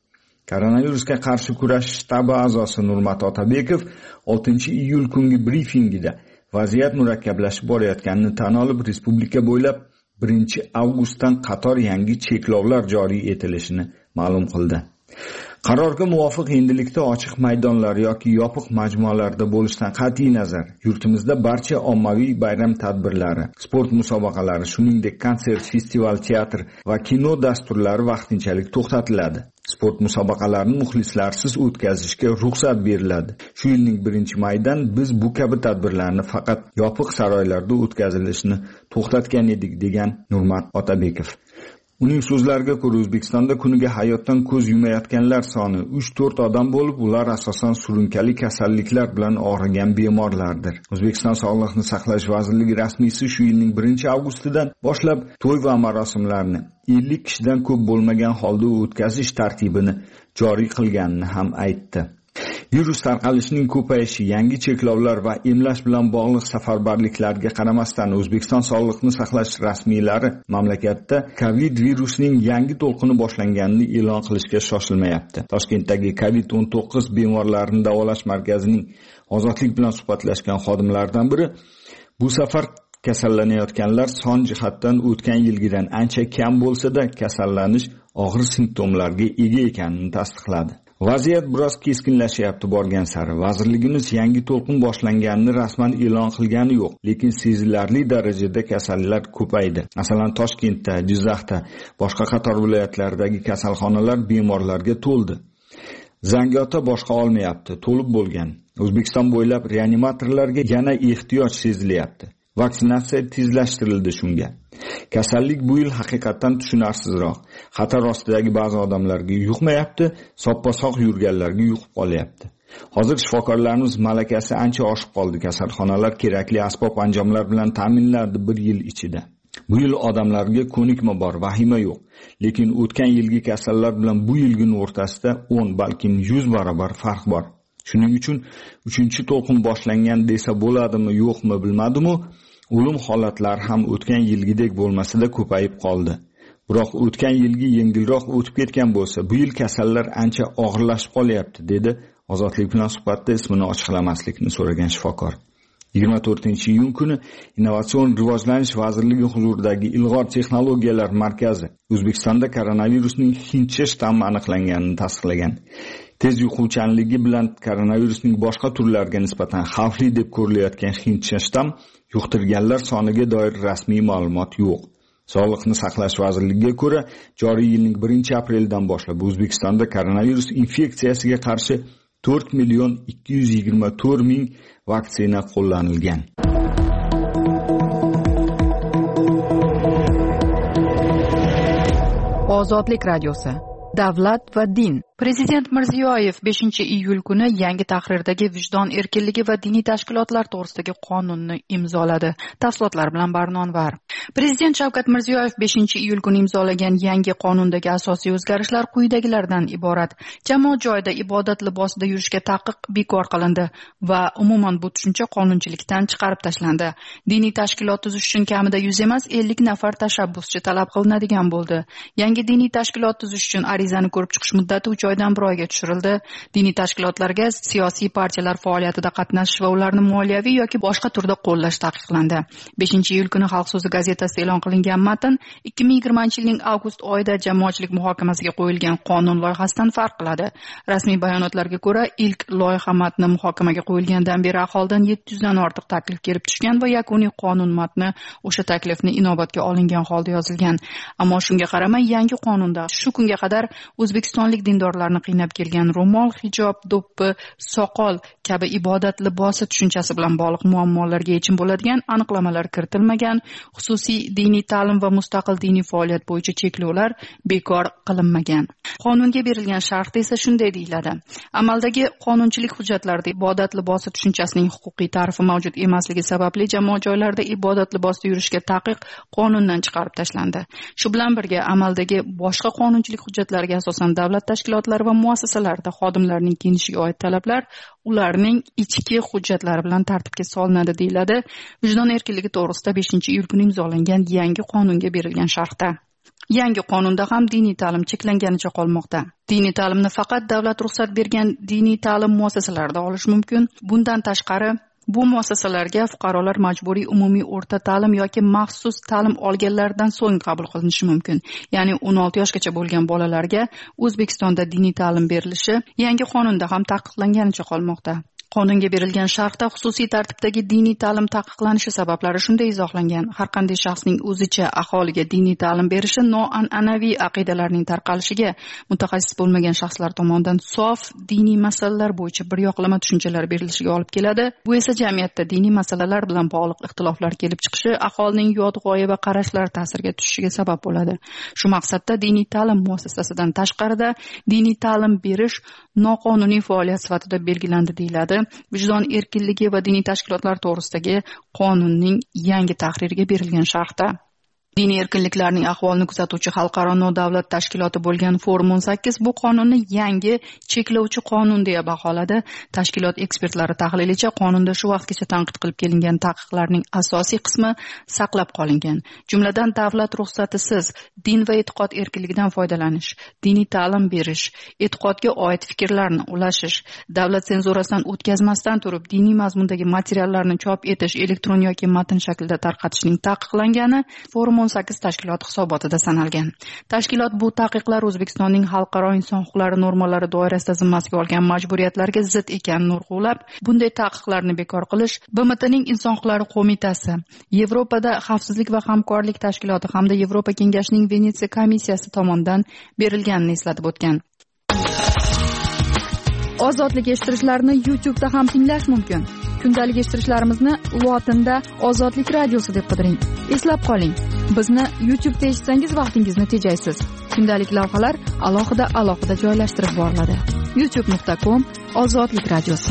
Koronavirusga qarshi kurash shtabi a'zosi Nurmat Otabekov 6-iyul kungi brifingida vaziyat murakkablashib borayotganini tan olib, respublika bo'ylab 1-avgustdan qator yangi cheklovlar joriy etilishini ma'lum qildi. Qarorga muvofiq endilikda ochiq maydonlar yoki yopiq majmualarda bo'lishdan qat'iy nazar, yurtimizda barcha ommaviy bayram tadbirlari, sport musobaqalari, shuningdek konsert, festival, teatr va kino dasturlari vaqtinchalik to'xtatiladi. Sport musobaqalarini muxlislarsiz o'tkazishga ruxsat beriladi. Shu yilning 1-maydan biz bu kabi tadbirlarni faqat yopiq saroylarda o'tkazilishini to'xtatgan edik, degan Nurmat Otabekov. Uning so'zlariga ko'ra, O'zbekistonda kuniga hayotdan ko'z yumayotganlar soni 3-4 odam bo'lib, ular asosan surunkali kasalliklar bilan og'rigan bemorlardir. O'zbekiston Sog'liqni saqlash vazirligi rasmiysi shu yilning 1-avgustidan boshlab to'y va marosimlarni 50 kishidan ko'p bo'lmagan holda o'tkazish tartibini joriy qilganini ham aytdi. Virus tarqalishining ko'payishi, yangi cheklovlar va emlash bilan bog'liq safarbarliklarga qaramasdan O'zbekiston Sog'liqni saqlash rasmiylari mamlakatda COVID virusining yangi to'lqini boshlanganini e'lon qilishga shoshilmayapti. Toshkentdagi COVID-19 bemorlarini davolash markazining Ozodlik bilan suhbatlashgan xodimlaridan biri bu safar kasallanayotganlar son jihatdan o'tgan yilgidan ancha kam bo'lsa-da, kasallanish og'ir simptomlarga ega ekanini tasdiqladi. Vaziyat biroz keskinlashyapti borgan sari. Vazirligimiz yangi to'lqin boshlanganini rasman e'lon qilgani yo'q, lekin sezilarli darajada kasallar ko'paydi. Masalan, Toshkentda, Jizzaxda, boshqa qator viloyatlardagi kasalxonalar bemorlarga to'ldi. Zangiota boshqa olmayapti, to'lib bo'lgan. O'zbekiston bo'ylab reanimatorlarga yana ehtiyoj sezilyapti. Vaksinatsiya tezlashtirildi shunga. Kasallik bu yil haqiqatan tushunarsizroq. Xatar ostidagi ba'zi odamlarga yuqmayapti, soppa-sog' yurganlarga yuqib qolyapti. Hozir shifokorlarimiz malakasi ancha oshib qoldi. Kasalxonalar kerakli asbob-anjomlar bilan ta'minlanadi 1 yil ichida. Bu yil odamlarga ko'nikma bor, vahima yo'q. Lekin o'tgan yilgi kasallar bilan bu yilgining o'rtasida 10, balkim 100 barobar farq bor. Shuning uchun 3-to'lqin boshlangan desa bo'ladimi, yo'qmi bilmadim-u, o'lim holatlari ham o'tgan yilgidek bo'lmasa-da ko'payib qoldi. Biroq o'tgan yilgi yengilroq o'tib ketgan bo'lsa, bu yil kasallar ancha og'irlashib qolyapti, dedi Ozodlik bilan suhbatda ismini ochiqlamaslikni so'ragan shifokor. 24-iyun kuni Innovatsion rivojlanish vazirligi huzuridagi Ilg'or texnologiyalar markazi O'zbekistonda koronavirusning hindcha shtammi aniqlanganini tasdiqlagan. Tez yuquvchanligi bilan koronavirusning boshqa turlariga nisbatan xavfli deb ko'rilayotgan hindcha shtamm yuqtirganlar soniga doir rasmiy ma'lumot yo'q. Sog'liqni saqlash vazirligiga ko'ra, joriy yilning 1-apreldan boshlab O'zbekistonda koronavirus infeksiyasiga qarshi 4,224,000 vaksina qo'llanilgan. Ozodlik radiosi. Davlat va din. Prezident Mirziyoyev 5-iyul kuni yangi tahrirdagi vijdon erkinligi va diniy tashkilotlar to'g'risidagi qonunni imzoladi. Tafsilotlar bilan Barnonvar. Prezident Shavkat Mirziyoyev 5-iyul kuni imzolagan yangi qonundagi asosiy o'zgarishlar quyidagilardan iborat. Jamoat joyida ibodat libosida yurishga taqiq bekor qilindi va umuman bu tushuncha qonunchilikdan chiqarib tashlandi. Diniy tashkilot tuzish uchun kamida 100 emas 50 nafar tashabbuschi talab qilinadigan bo'ldi. Yangi diniy tashkilot tuzish uchun arizani ko'rib chiqish muddati 3 oydan 1 oyga tushirildi. Diniy tashkilotlarga siyosiy partiyalar faoliyatida qatnashish va ularni moliyaviy yoki boshqa turda qo'llash taqiqlandi. 5-iyul kuni Xalq so'zi gazetasida e'lon qilingan matn 2020-yilning avgust oyida jamoatchilik muhokamasiga qo'yilgan qonun loyihasidan farq qiladi. Rasmiy bayonotlarga ko'ra, ilk loyiha matni muhokamaga qo'yilgandan beri aholidan 700 dan ortiq taklif kelib tushgan va yakuniy qonun matni o'sha taklifni inobatga olingan holda yozilgan. Ammo shunga qaramay, yangi qonunda shu kunga qadar o'zbekistonlik dindorlarni qiynab kelgan ro'mol, hijob, do'ppi, soqol kabi ibodat libosi tushunchasi bilan bog'liq muammolarga yechim bo'ladigan aniqlamalar kiritilmagan, xususiy diniy ta'lim va mustaqil diniy faoliyat bo'yicha cheklovlar bekor qilinmagan. Qonunga berilgan sharhda esa shunday deyiladi: amaldagi qonunchilik hujjatlarida ibodat libosi tushunchasining huquqiy ta'rifi mavjud emasligi sababli jamoat joylarida ibodat libosida yurishga taqiq qonundan chiqarib tashlandi. Shu bilan birga amaldagi boshqa qonunchilik hujjatlariga asosan davlat tashkilotlari va muassasalarida xodimlarning kiyinishiga oid talablar ularning ichki hujjatlari bilan tartibga solinadi, deyiladi vijdon erkinligi to'g'risida 5-iyul kuni imzolangan yangi qonunga berilgan sharhda. Yangi qonunda ham diniy ta'lim cheklanganicha qolmoqda. Diniy ta'limni faqat davlat ruxsat bergan diniy ta'lim muassasalarida olish mumkin. Bundan tashqari, bu muassasalarga fuqarolar majburiy umumiy o'rta ta'lim yoki maxsus ta'lim olganlaridan so'ng qabul qilinishi mumkin. Ya'ni 16 yoshgacha bo'lgan bolalarga O'zbekistonda diniy ta'lim berilishi yangi qonunda ham taqiqlanganicha qolmoqda. Qonunga berilgan sharhda xususiy tartibdagi diniy ta'lim taqiqlanishi sabablari shunday izohlangan: har qanday shaxsning o'zicha aholiga diniy ta'lim berishi noan'anaviy aqidalarning tarqalishiga, mutaxassis bo'lmagan shaxslar tomonidan sof diniy masalalar bo'yicha bir yoqlama tushunchalar berilishiga olib keladi. Bu esa jamiyatda diniy masalalar bilan bog'liq ixtiloflar kelib chiqishi, aholining yot g'oya va qarashlari ta'siriga tushishiga sabab bo'ladi. Shu maqsadda diniy ta'lim muassasasidan tashqarida diniy ta'lim berish noqonuniy faoliyat sifatida belgilandi deyiladi Vijdon erkinligi va diniy tashkilotlar to'g'risidagi qonunning yangi tahririga berilgan sharhda. Diniy erkinliklarning ahvolini kuzatuvchi xalqaro nodavlat tashkiloti bo'lgan Forum 18 bu qonunni yangi cheklovchi qonun deya baholadi. Tashkilot ekspertlari tahlilicha qonunda shu vaqtgacha tanqid qilib kelingan taqiqlarning asosiy qismi saqlab qolingan. Jumladan davlat ruxsatisiz din va e'tiqod erkinligidan foydalanish, diniy ta'lim berish, e'tiqodga oid fikrlarni ulashish, davlat senzurasidan o'tkazmasdan turib diniy mazmundagi materiallarni chop etish, elektron yoki matn shaklida tarqatishning taqiqlangani Forum 18 tashkilot hisobotida sanalgan. Tashkilot bu taqiqlar O'zbekistonning xalqaro inson huquqlari normalari doirasida zimmasiga olgan majburiyatlarga zid ekanini urg'ulab, bunday taqiqlarni bekor qilish BMTning Inson huquqlari qo'mitasi, Yevropada xavfsizlik va hamkorlik tashkiloti hamda Yevropa kengashining Venetsiya komissiyasi tomonidan berilganini eslatib o'tgan. Ozodlik eshittirishlarni YouTube'da ham tinglash mumkin. Kundalik eshittirishlarimizni lotinda Ozodlik radiosi deb qidiring. Eslab qoling, bizni YouTube'da eshitsangiz vaqtingizni tejaysiz. Kundalik lavhalar alohida joylashtirib boriladi. youtube.com Ozodlik radiosi.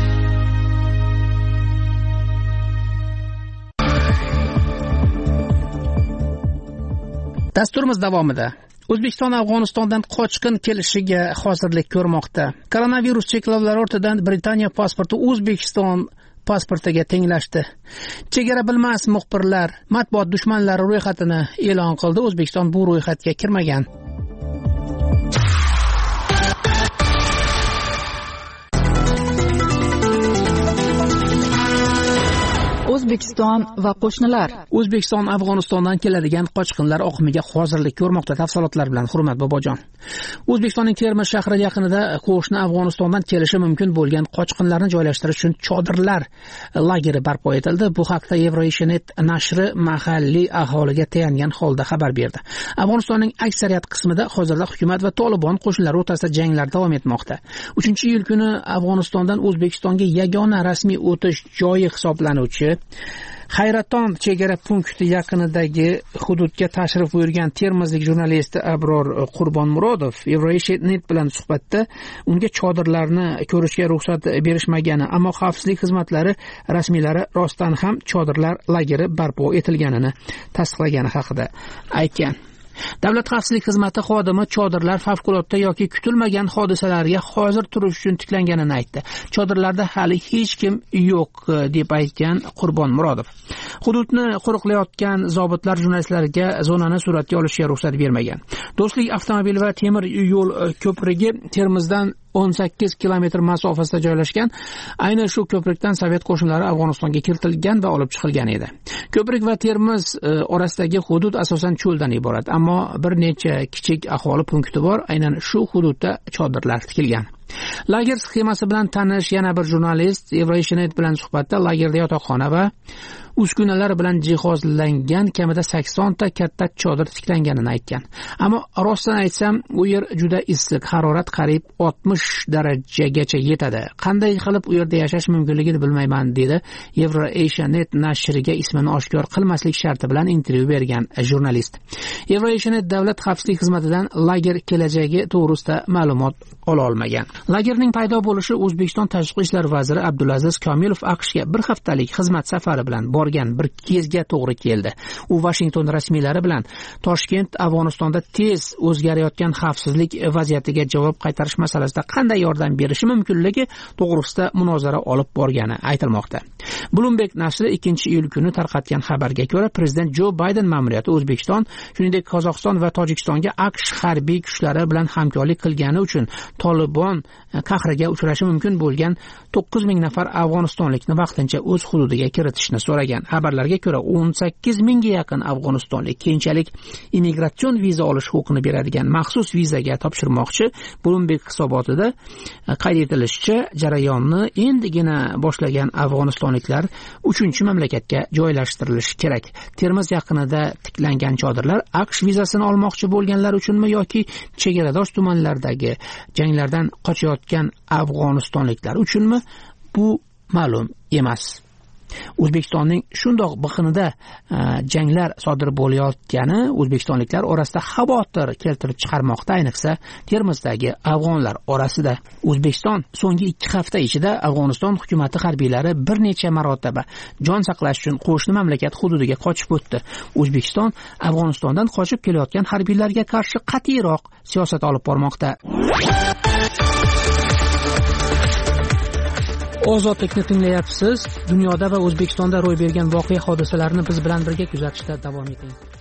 Dasturimiz davomida O'zbekiston Afg'onistondan qochqin kelishiga hozirlik ko'rmoqda. Koronavirus cheklovlari ortidan Britaniya pasporti O'zbekiston pasportiga tenglashdi. Chegara bilmas muxbirlar matbuot dushmanlari ro'yxatini e'lon qildi. O'zbekiston bu ro'yxatga kirmagan. O'zbekiston va qo'shnilar. O'zbekiston Afg'onistondan keladigan qochqinlar oqimiga hozirlik ko'rmoqda. Tafsilotlar bilan Hurmat Bobojon. O'zbekistonning Termiz shahri yaqinida qo'shni Afg'onistondan kelishi mumkin bo'lgan qochqinlarni joylashtirish uchun chodirlar lageri barpo etildi. Bu haqda Eurovisionet nashri mahalliy aholiga tayangan holda xabar berdi. Afg'onistonning aksariyat qismida hozirda hukumat va Tolibon qo'shinlari o'rtasida janglar davom etmoqda. 3-iyul kuni Afg'onistondan O'zbekistonga yagona rasmiy o'tish joyi hisoblanuvchi Hayraton chegara punkti yaqinidagi hududga tashrif buyurgan termizlik jurnalist Abror Qurbonmurodov Eurovisionet bilan suhbatda unga chodirlarni ko'rishga ruxsat berishmagani, ammo xavfsizlik xizmatlari rasmiylari rostdan ham chodirlar lageri barpo etilganini tasdiqlagani haqida aytgan. Davlat xavfsizlik xizmati xodimi chodirlar favqulodda yoki kutilmagan hodisalarga hozir turish uchun tiklanganini aytdi. Chodirlarda hali hech kim yo'q deb aytgan Qurbonmurodov. Hududni qo'riqlayotgan zobitlar jurnalistlarga zonani suratga olishga ruxsat bermagan. Do'stlik avtomobil va temir yo'l ko'prigi Termizdan 18 kilometr masofasida joylashgan. Ayni shu ko'prikdan Sovet qo'shinlari Afg'onistonga kiritilgan va olib chiqilgan edi. Ko'prik va Termiz orasidagi hudud asosan cho'ldan iborat, ammo bir necha kichik aholi punkti bor. Aynan shu hududda chodirlar tikilgan. Lager sxemasi bilan tanish yana bir jurnalist Eurovisionet bilan suhbatda lagerda yotoqxona va uskunalar bilan jihozlangan kamida 80 ta katta chodir tiklanganini aytgan. Ammo rostdan aytsam, u yer juda issiq, harorat qariyb 60 darajagacha yetadi. Qanday qilib u yerda yashash mumkinligini bilmayman dedi Eurovisionet nashriga ismini oshkor qilmaslik sharti bilan intervyu bergan jurnalist. Eurovisionet davlat xavfsizlik xizmatidan lager kelajagi to'g'risida ma'lumot ola olmagan. Lagerning paydo bo'lishi O'zbekiston Tashqi ishlar vaziri Abdulaziz Komilov AQShga bir haftalik xizmat safari bilan borgan bir kezga to'g'ri keldi. U Washington rasmiylari bilan Toshkent Afg'onistonda tez o'zgarayotgan xavfsizlik vaziyatiga javob qaytarish masalasida qanday yordam berishi mumkinligi to'g'risida munozara olib borgani aytilmoqda. Bloomberg nashri 2-iyul kuni tarqatgan xabarga ko'ra, prezident Jo Bayden ma'muriyati O'zbekiston, shuningdek shuningdek Qozog'iston va Tojikistonga AQSh harbiy kuchlari bilan hamkorlik qilgani uchun Tolibon qahriga uchrashi mumkin bo'lgan 9000 nafar afg'onistonlikni vaqtincha o'z hududiga kiritishni so'ragan. Xabarlarga ko'ra 18000 ga yaqin afg'onistonlik keyinchalik immigratsion viza olish huquqini beradigan maxsus vizaga topshirmoqchi. Bloomberg hisobotida qayd etilishicha, jarayonni endigina boshlagan afg'onistonliklar 3-mamlakatga joylashtirilishi kerak. Termiz yaqinida tiklangan chodirlar AQSh vizasini olmoqchi bo'lganlar uchunmi yoki chegaradosh tumanlardagi janglardan qochayotgan afg'onistonliklar uchunmi, bu ma'lum emas. O'zbekistonning shundoq biqinida janglar sodir bo'layotgani o'zbekistonliklar orasida xavotir keltirib chiqarmoqda, ayniqsa Termizdagi afg'onlar orasida. O'zbekiston so'nggi 2 hafta ichida Afg'oniston hukumatı harbiylari bir necha marotaba jon saqlash uchun qo'shni mamlakat hududiga qochib o'tdi. O'zbekiston Afg'onistondan qochib kelayotgan harbiylarga qarshi qat'iyroq siyosat olib bormoqda. Ozodlikni tinglayapsiz. Dunyoda va O'zbekistonda ro'y bergan voqea hodisalarni biz bilan birga kuzatishda davom eting.